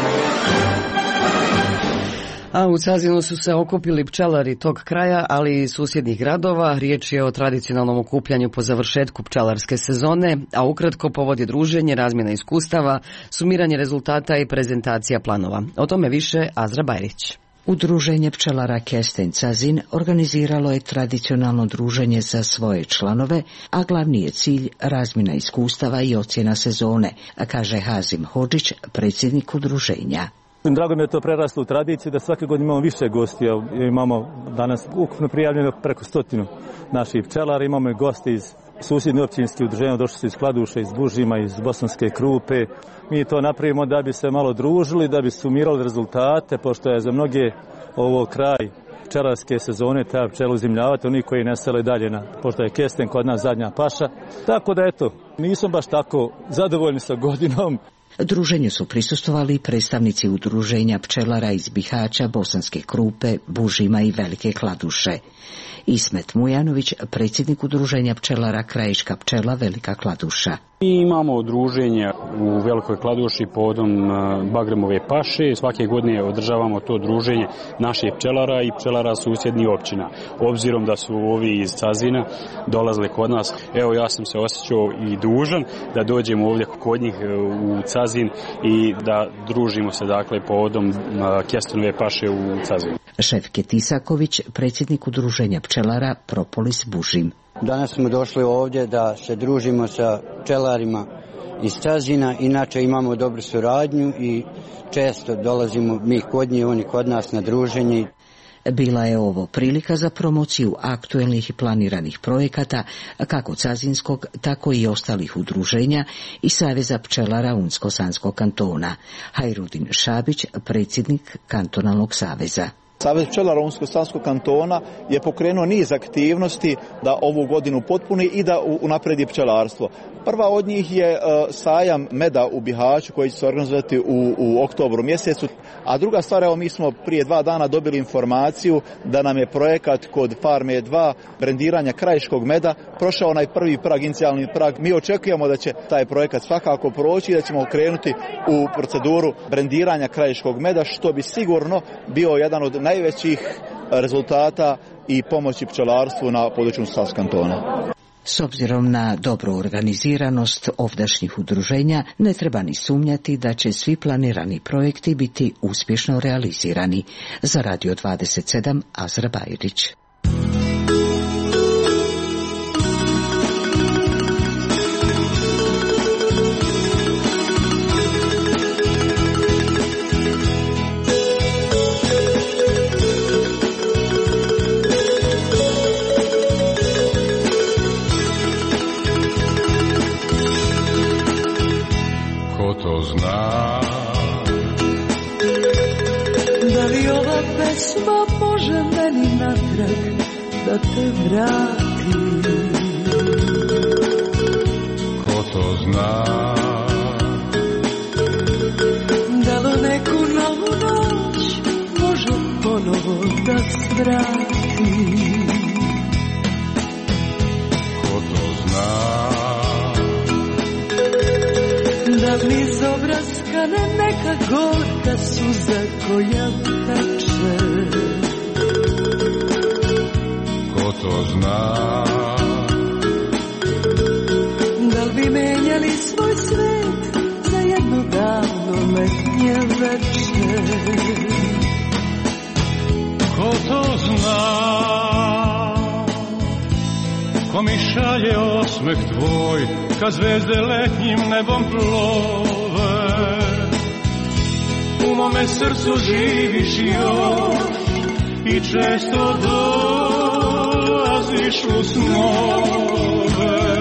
A u Cazinu su se okupili pčelari tog kraja, ali i susjednih gradova. Riječ je o tradicionalnom okupljanju po završetku pčelarske sezone, a ukratko povod je druženje, razmjena iskustava, sumiranje rezultata i prezentacija planova. O tome više Azra Bajrić. Udruženje pčelara Kesten Cazin organiziralo je tradicionalno druženje za svoje članove, a glavni je cilj razmjena iskustava i ocjena sezone, kaže Hazim Hodžić, predsjednik udruženja. Drago mi je to preraslo u tradiciju da svake godine imamo više gostija. Imamo danas ukupno prijavljeno preko stotinu naših pčelara. Imamo i gosti iz susjednih općinskih udruženja, došli su iz Kladuša, iz Bužima, iz Bosanske Krupe. Mi to napravimo da bi se malo družili, da bi sumirali rezultate, pošto je za mnoge ovo kraj pčelarske sezone, treba pčelu uzimljavati, oni koji ne sele dalje, na, pošto je Kesten kod nas zadnja paša. Tako da eto, nisam baš tako zadovoljni sa godinom. Druženju su prisustvovali predstavnici udruženja pčelara iz Bihaća, Bosanske Krupe, Bužima i Velike Kladuše. Ismet Mujanović, predsjednik udruženja pčelara Krajiška pčela Velika Kladuša. Mi imamo udruženje u Velikoj Kladuši povodom Bagremove paše. Svake godine održavamo to druženje naših pčelara i pčelara susjednih općina. Obzirom da su ovi iz Cazina dolazili kod nas, evo ja sam se osjećao i dužan da dođemo ovdje kod njih u Cazin i da družimo se dakle povodom Kestenove paše u Cazinu. Šefke Tisaković, predsjednik udruženja pčelara Propolis Bužim. Danas smo došli ovdje da se družimo sa pčelarima iz Cazina, inače imamo dobru suradnju i često dolazimo mi kod njih, oni kod nas na druženje. Bila je ovo prilika za promociju aktuelnih i planiranih projekata, kako Cazinskog, tako i ostalih udruženja i Saveza pčelara Unsko-Sanskog kantona. Hajrudin Šabić, predsjednik kantonalnog saveza. Savez pčelara Unsko-Sanskog kantona je pokrenuo niz aktivnosti da ovu godinu potpuni i da unapredi pčelarstvo. Prva od njih je sajam meda u Bihaću koji će se organizovati u, u oktobru mjesecu. A druga stvar, evo mi smo prije dva dana dobili informaciju da nam je projekat kod Farme dva brendiranja krajiškog meda prošao onaj prvi prag, inicijalni prag. Mi očekujemo da će taj projekat svakako proći i da ćemo krenuti u proceduru brendiranja krajiškog meda, što bi sigurno bio jedan od najvećih rezultata i pomoći pčelarstvu na području Unsko-Sanskog kantona. S obzirom na dobru organiziranost ovdašnjih udruženja, ne treba ni sumnjati da će svi planirani projekti biti uspješno realizirani. Za Radio dvadeset sedam, Azra Bajrić. Da li ova pesma može meni natrag da te vrati? Ko to zna? Da li neku novu noć može ponovo da svrati? Ko to zna? Da li iz obraskane neka gorka suza koja teče? Ko to zna? Da li bi menjali svoj svet za jedno davno letnje veče? Ko to zna? Ko mi šalje osmeh tvoj kad zvezde letnjim nebom plove? U mome srcu živiš još i često dolaziš u snove.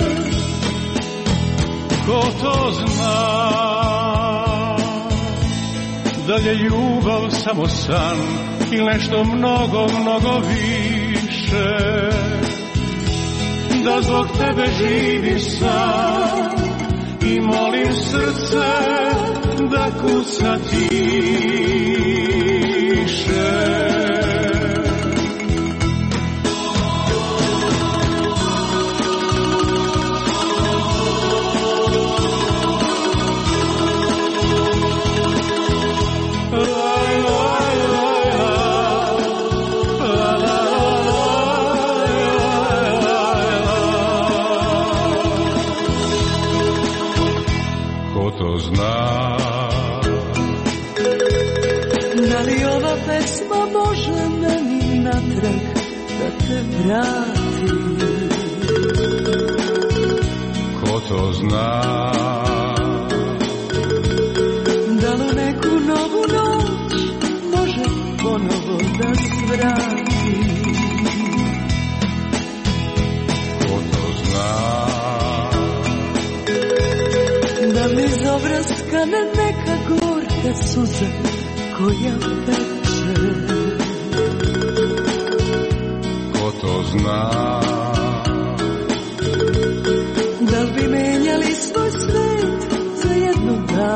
Ko to zna? Da je ljubav samo san ili nešto mnogo, mnogo više? Da zbog tebe živi sam i molim srce da kuca tiše. Da li ova pesma može meni natrag da te vrati? Ko to zna? Da li neku novu noć može ponovo da svrati? Ko to zna? Da li iz obraskane neka gorka suza koja peče? Ko to zna? Da li bi menjali svoj svet za jedno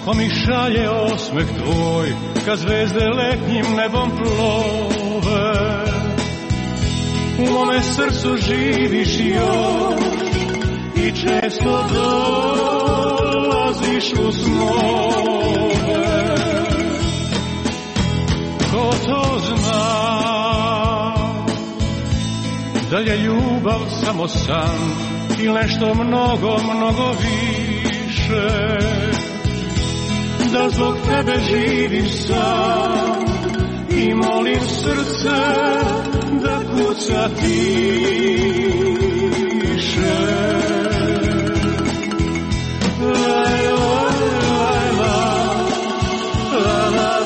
ko mi šalje osmeh tvoj, kad zvezde letnjim nebom plove. U mome srcu živiš još i često dolaziš u snove. Ko to zna, da je ljubav samo san ili nešto mnogo, mnogo više, da zbog tebe živim sam i molim srce da kuca tiše. Laj, laj, laj, laj, laj,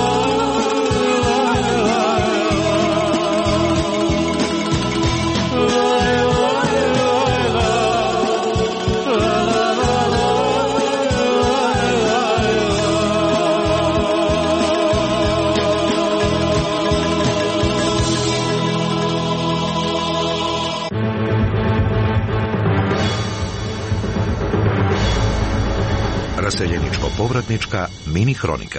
Raseljeničko-povratnička mini hronika.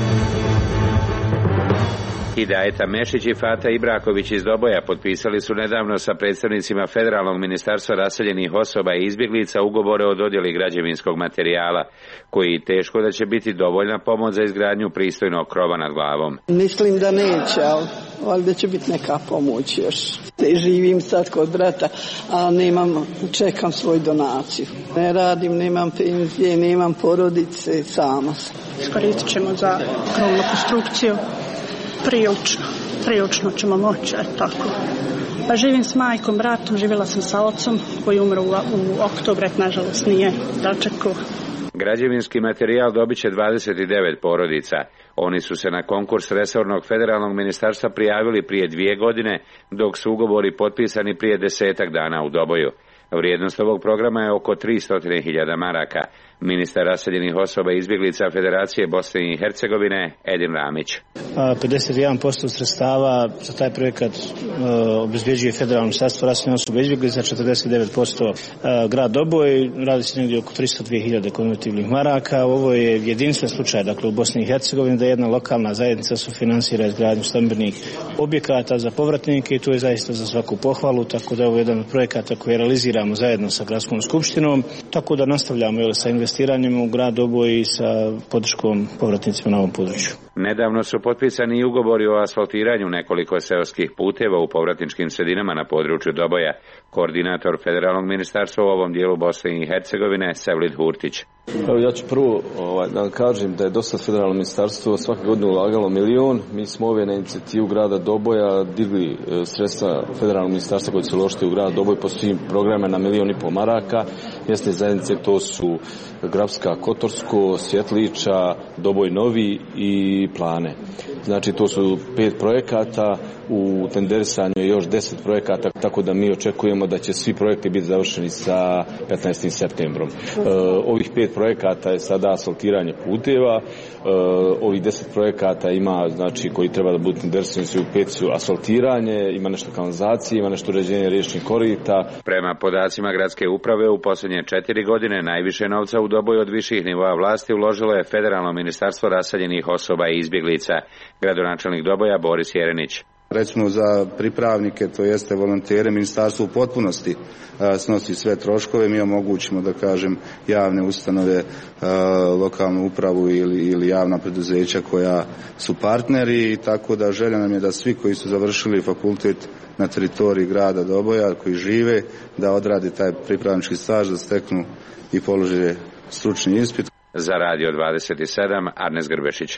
Hidajeta Mešić i Fata Ibraković iz Doboja potpisali su nedavno sa predstavnicima Federalnog ministarstva raseljenih osoba i izbjeglica ugovore o dodjeli građevinskog materijala, koji teško da će biti dovoljna pomoć za izgradnju pristojnog krova nad glavom. Mislim da neće, ali valjda će biti neka pomoć još. Živim sad kod brata, a nemam, čekam svoju donaciju. Ne radim, nemam penzije, nemam porodice, sama sam. Iskoristit ćemo za krovnu konstrukciju. Prilično, prilično ćemo moći, eto tako. Pa živim s majkom, bratom, živjela sam sa ocom koji umro u, u oktobru, nažalost nije dočekao. Građevinski materijal dobit će dvadeset devet porodica. Oni su se na konkurs resornog federalnog ministarstva prijavili prije dvije godine, dok su ugovori potpisani prije desetak dana u Doboju. Vrijednost ovog programa je oko tristo hiljada maraka. Ministar raseljenih osoba i izbjeglica Federacije Bosne i Hercegovine Edin Ramić. pedeset jedan posto sredstava za taj projekat obezbeđuje Federalno ministarstvo raseljenih osoba i izbjeglica, četrdeset devet posto grad Doboj, radi se negdje oko tristo dvije hiljade konvertibilnih maraka. Ovo je jedinstven slučaj, dakle u Bosni i Hercegovini, da jedna lokalna zajednica sufinansira izgradnju stambenih objekata za povratnike i to je zaista za svaku pohvalu, tako da je ovo jedan od projekata koji realiziramo zajedno sa gradskom skupštinom, tako da nastavljamo jel, sa investiranjem u grad Doboj i sa podrškom povratnicima na ovom području. Nedavno su potpisani i ugovori o asfaltiranju nekoliko seoskih puteva u povratničkim sredinama na području Doboja. Koordinator Federalnog ministarstva u ovom dijelu Bosne i Hercegovine Sevlid Hurtić. Evo, ja ću prvo ovaj, da vam kažem da je dosta Federalno ministarstvo svake godine ulagalo milion. Mi smo ove na inicijativu grada Doboja digli e, sredstva Federalnog ministarstva koji se uložiti u grad Doboj po svim programa na milion i pol maraka. Mjesne zajednice to su Grabska, Kotorsko, Svjetliča, Doboj Novi i Plane. Znači to su pet projekata, u tenderisanju je još deset projekata, tako da mi očekujemo da će svi projekti biti završeni sa petnaestim septembrom. E, ovih pet projekata je sada asfaltiranje puteva, e, ovih deset projekata ima, znači, koji treba da budu tenderisani, su u pet su asfaltiranje, ima nešto kanalizacije, ima nešto uređenje riječnih korita. Prema podacima gradske uprave, u posljednje četiri godine najviše novca u Doboju od viših nivoa vlasti uložilo je Federalno ministarstvo raseljenih osoba i izbjeglica. Gradonačelnik Doboja Boris Jerenić. Recimo za pripravnike, to jeste volontere, ministarstvo u potpunosti a, snosi sve troškove, mi omogućimo da kažem javne ustanove, a, lokalnu upravu ili, ili javna preduzeća koja su partneri, tako da želja nam je da svi koji su završili fakultet na teritoriji grada Doboja, koji žive, da odrade taj pripravnički staž, da steknu i polože stručni ispit. Za Radio dvadeset sedam, Arnes Grbešić.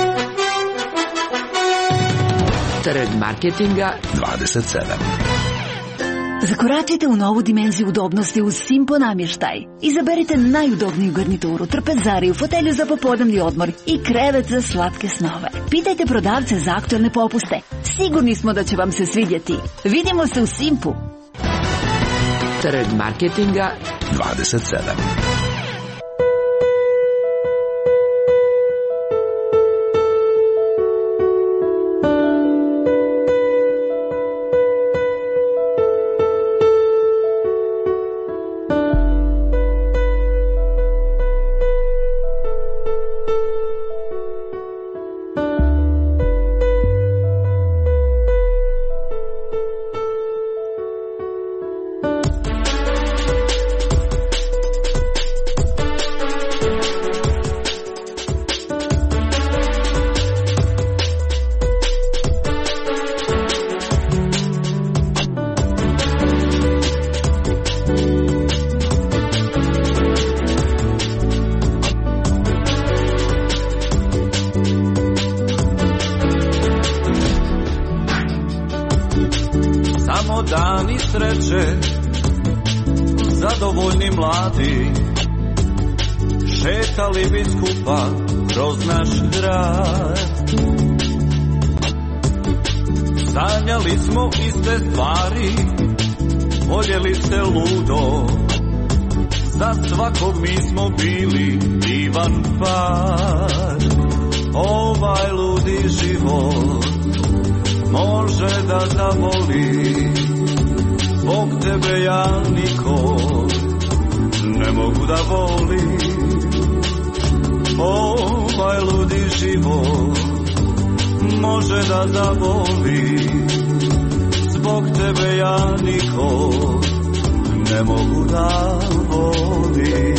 Trend marketinga dvadeset sedam. Zakoračite u novu dimenziju udobnosti uz Simpo namještaj. Izaberite najudobniju garnituru, trpezariju, fotelju za popodnevni odmor i krevet za slatke snove. Pitajte prodavce za aktualne popuste. Sigurni smo da će vam se svidjeti. Vidimo se u Simpu. Trend marketinga dvadeset sedam. dani sreće, zadovoljni mladi, šetali bi skupa kroz naš grad. Sanjali smo iste stvari, voljeli se ludo, za svakog mi smo bili divan par. Ovaj ludi život može da zavoli, zbog tebe ja nikog ne mogu da volim. Ovaj ludi život može da zavoli, zbog tebe ja nikog ne mogu da volim.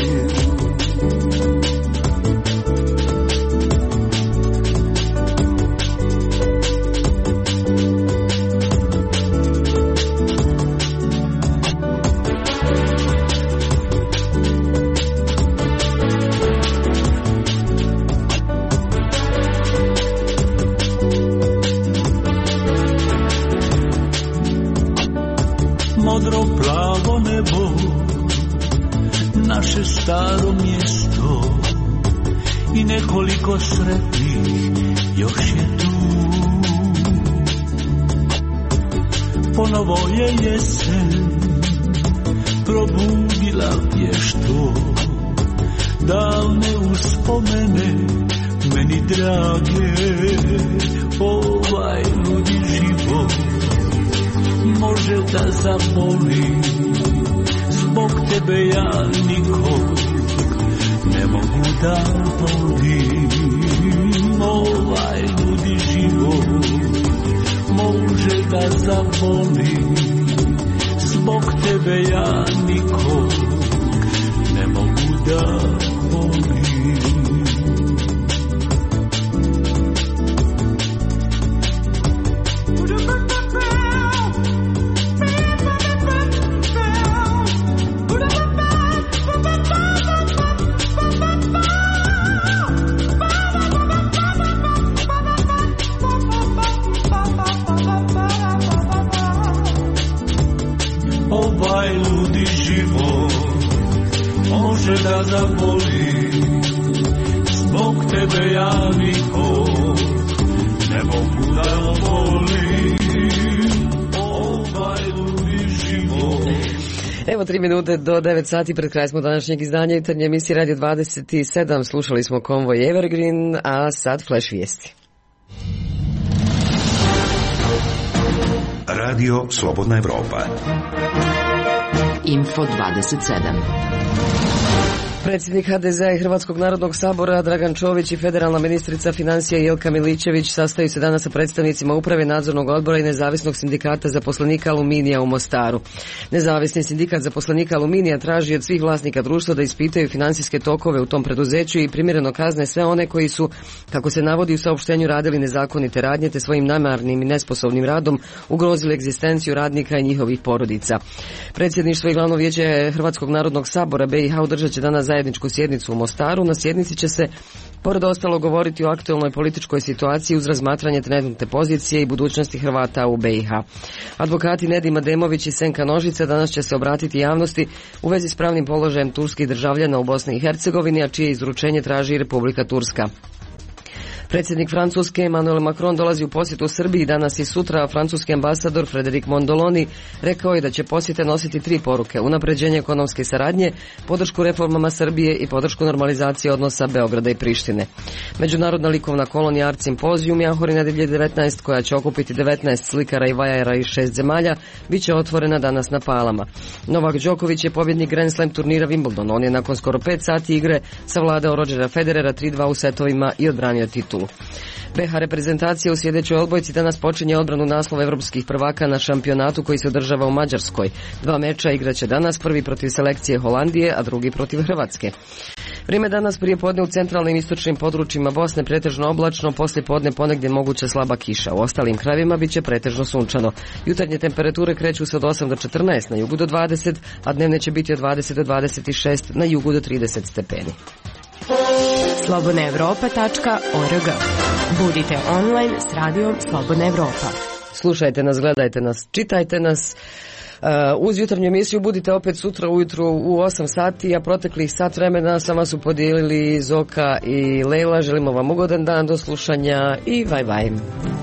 Modro plavo nebo, naše staro mjesto i nekoliko sretnih još je tu. Ponovo je jesen probudila vješto, davne uspomene meni drage. Ovaj ludi život može da zaboli, zbog tebe ja nikog ne mogu da volim. Ovaj ludi život može da zaboli, zbog tebe ja nikog ne mogu da volim. Ovaj ludi život može da zaboli, zbog tebe ja nikog ne mogu da volim. Ovaj ludi život. Evo tri minute do devet sati, pred kraj smo današnjeg izdanja jutarnje emisije Radio dvadeset sedam. Slušali smo konvoj Evergreen, a sad flash vijesti. Radio Slobodna Evropa. Info dvadeset sedam. Predsjednik ha de zea i Hrvatskog narodnog sabora Dragan Čović i federalna ministrica financija Jelka Milićević sastaju se danas sa predstavnicima uprave nadzornog odbora i nezavisnog sindikata zaposlenika Aluminija u Mostaru. Nezavisni sindikat zaposlenika Aluminija traži od svih vlasnika društva da ispitaju financijske tokove u tom preduzeću i primjereno kazne sve one koji su, kako se navodi u saopštenju, radili nezakonite radnje te svojim namarnim i nesposobnim radom ugrozili egzistenciju radnika i njihovih porodica. Predsjedništvo i glavno vijeće Hrvatskog narodnog sabora be i ha održat će danas zajedničku sjednicu u Mostaru. Na sjednici će se pored ostalo govoriti o aktualnoj političkoj situaciji uz razmatranje trenutne pozicije i budućnosti Hrvata u be i ha. Advokati Nedim Ademović i Senka Nožica danas će se obratiti javnosti u vezi s pravnim položajem turskih državljana u Bosni i Hercegovini, a čije izručenje traži i Republika Turska. Predsjednik Francuske Emmanuel Macron dolazi u posjetu Srbiji danas i sutra, a francuski ambasador Frederic Mondoloni rekao je da će posjete nositi tri poruke: unapređenje ekonomske saradnje, podršku reformama Srbije i podršku normalizacije odnosa Beograda i Prištine. Međunarodna likovna kolonija Art Simpozijum Jahori nedelje devetnaest, koja će okupiti devetnaest slikara i vajara iz šest zemalja, bit će otvorena danas na Palama. Novak Đoković je pobjednik Grand Slam turnira Wimbledon. On je nakon skoro pet sati igre savladao Rodgera Federera tri dva u setovima i odbranio titulu. be ha reprezentacija u sljedećoj odbojci danas počinje odbranu naslova evropskih prvaka na šampionatu koji se održava u Mađarskoj. Dva meča igraće danas, prvi protiv selekcije Holandije, a drugi protiv Hrvatske. Vrijeme danas prije podne u centralnim i istočnim područjima Bosne pretežno oblačno, poslije podne ponegdje moguća slaba kiša. U ostalim krajevima bit će pretežno sunčano. Jutarnje temperature kreću se od osam do četrnaest, na jugu do dvadeset, a dnevne će biti od dvadeset do dvadeset šest, na jugu do trideset stepeni. slobodna evropa tačka org. Budite online s radijom Slobodna Evropa. Slušajte nas, gledajte nas, čitajte nas. Uz jutarnju emisiju budite opet sutra ujutru u osam sati, a proteklih sat vremena sa vas su podijelili Zoka i Leila. Želimo vam ugodan dan, do slušanja i bye bye.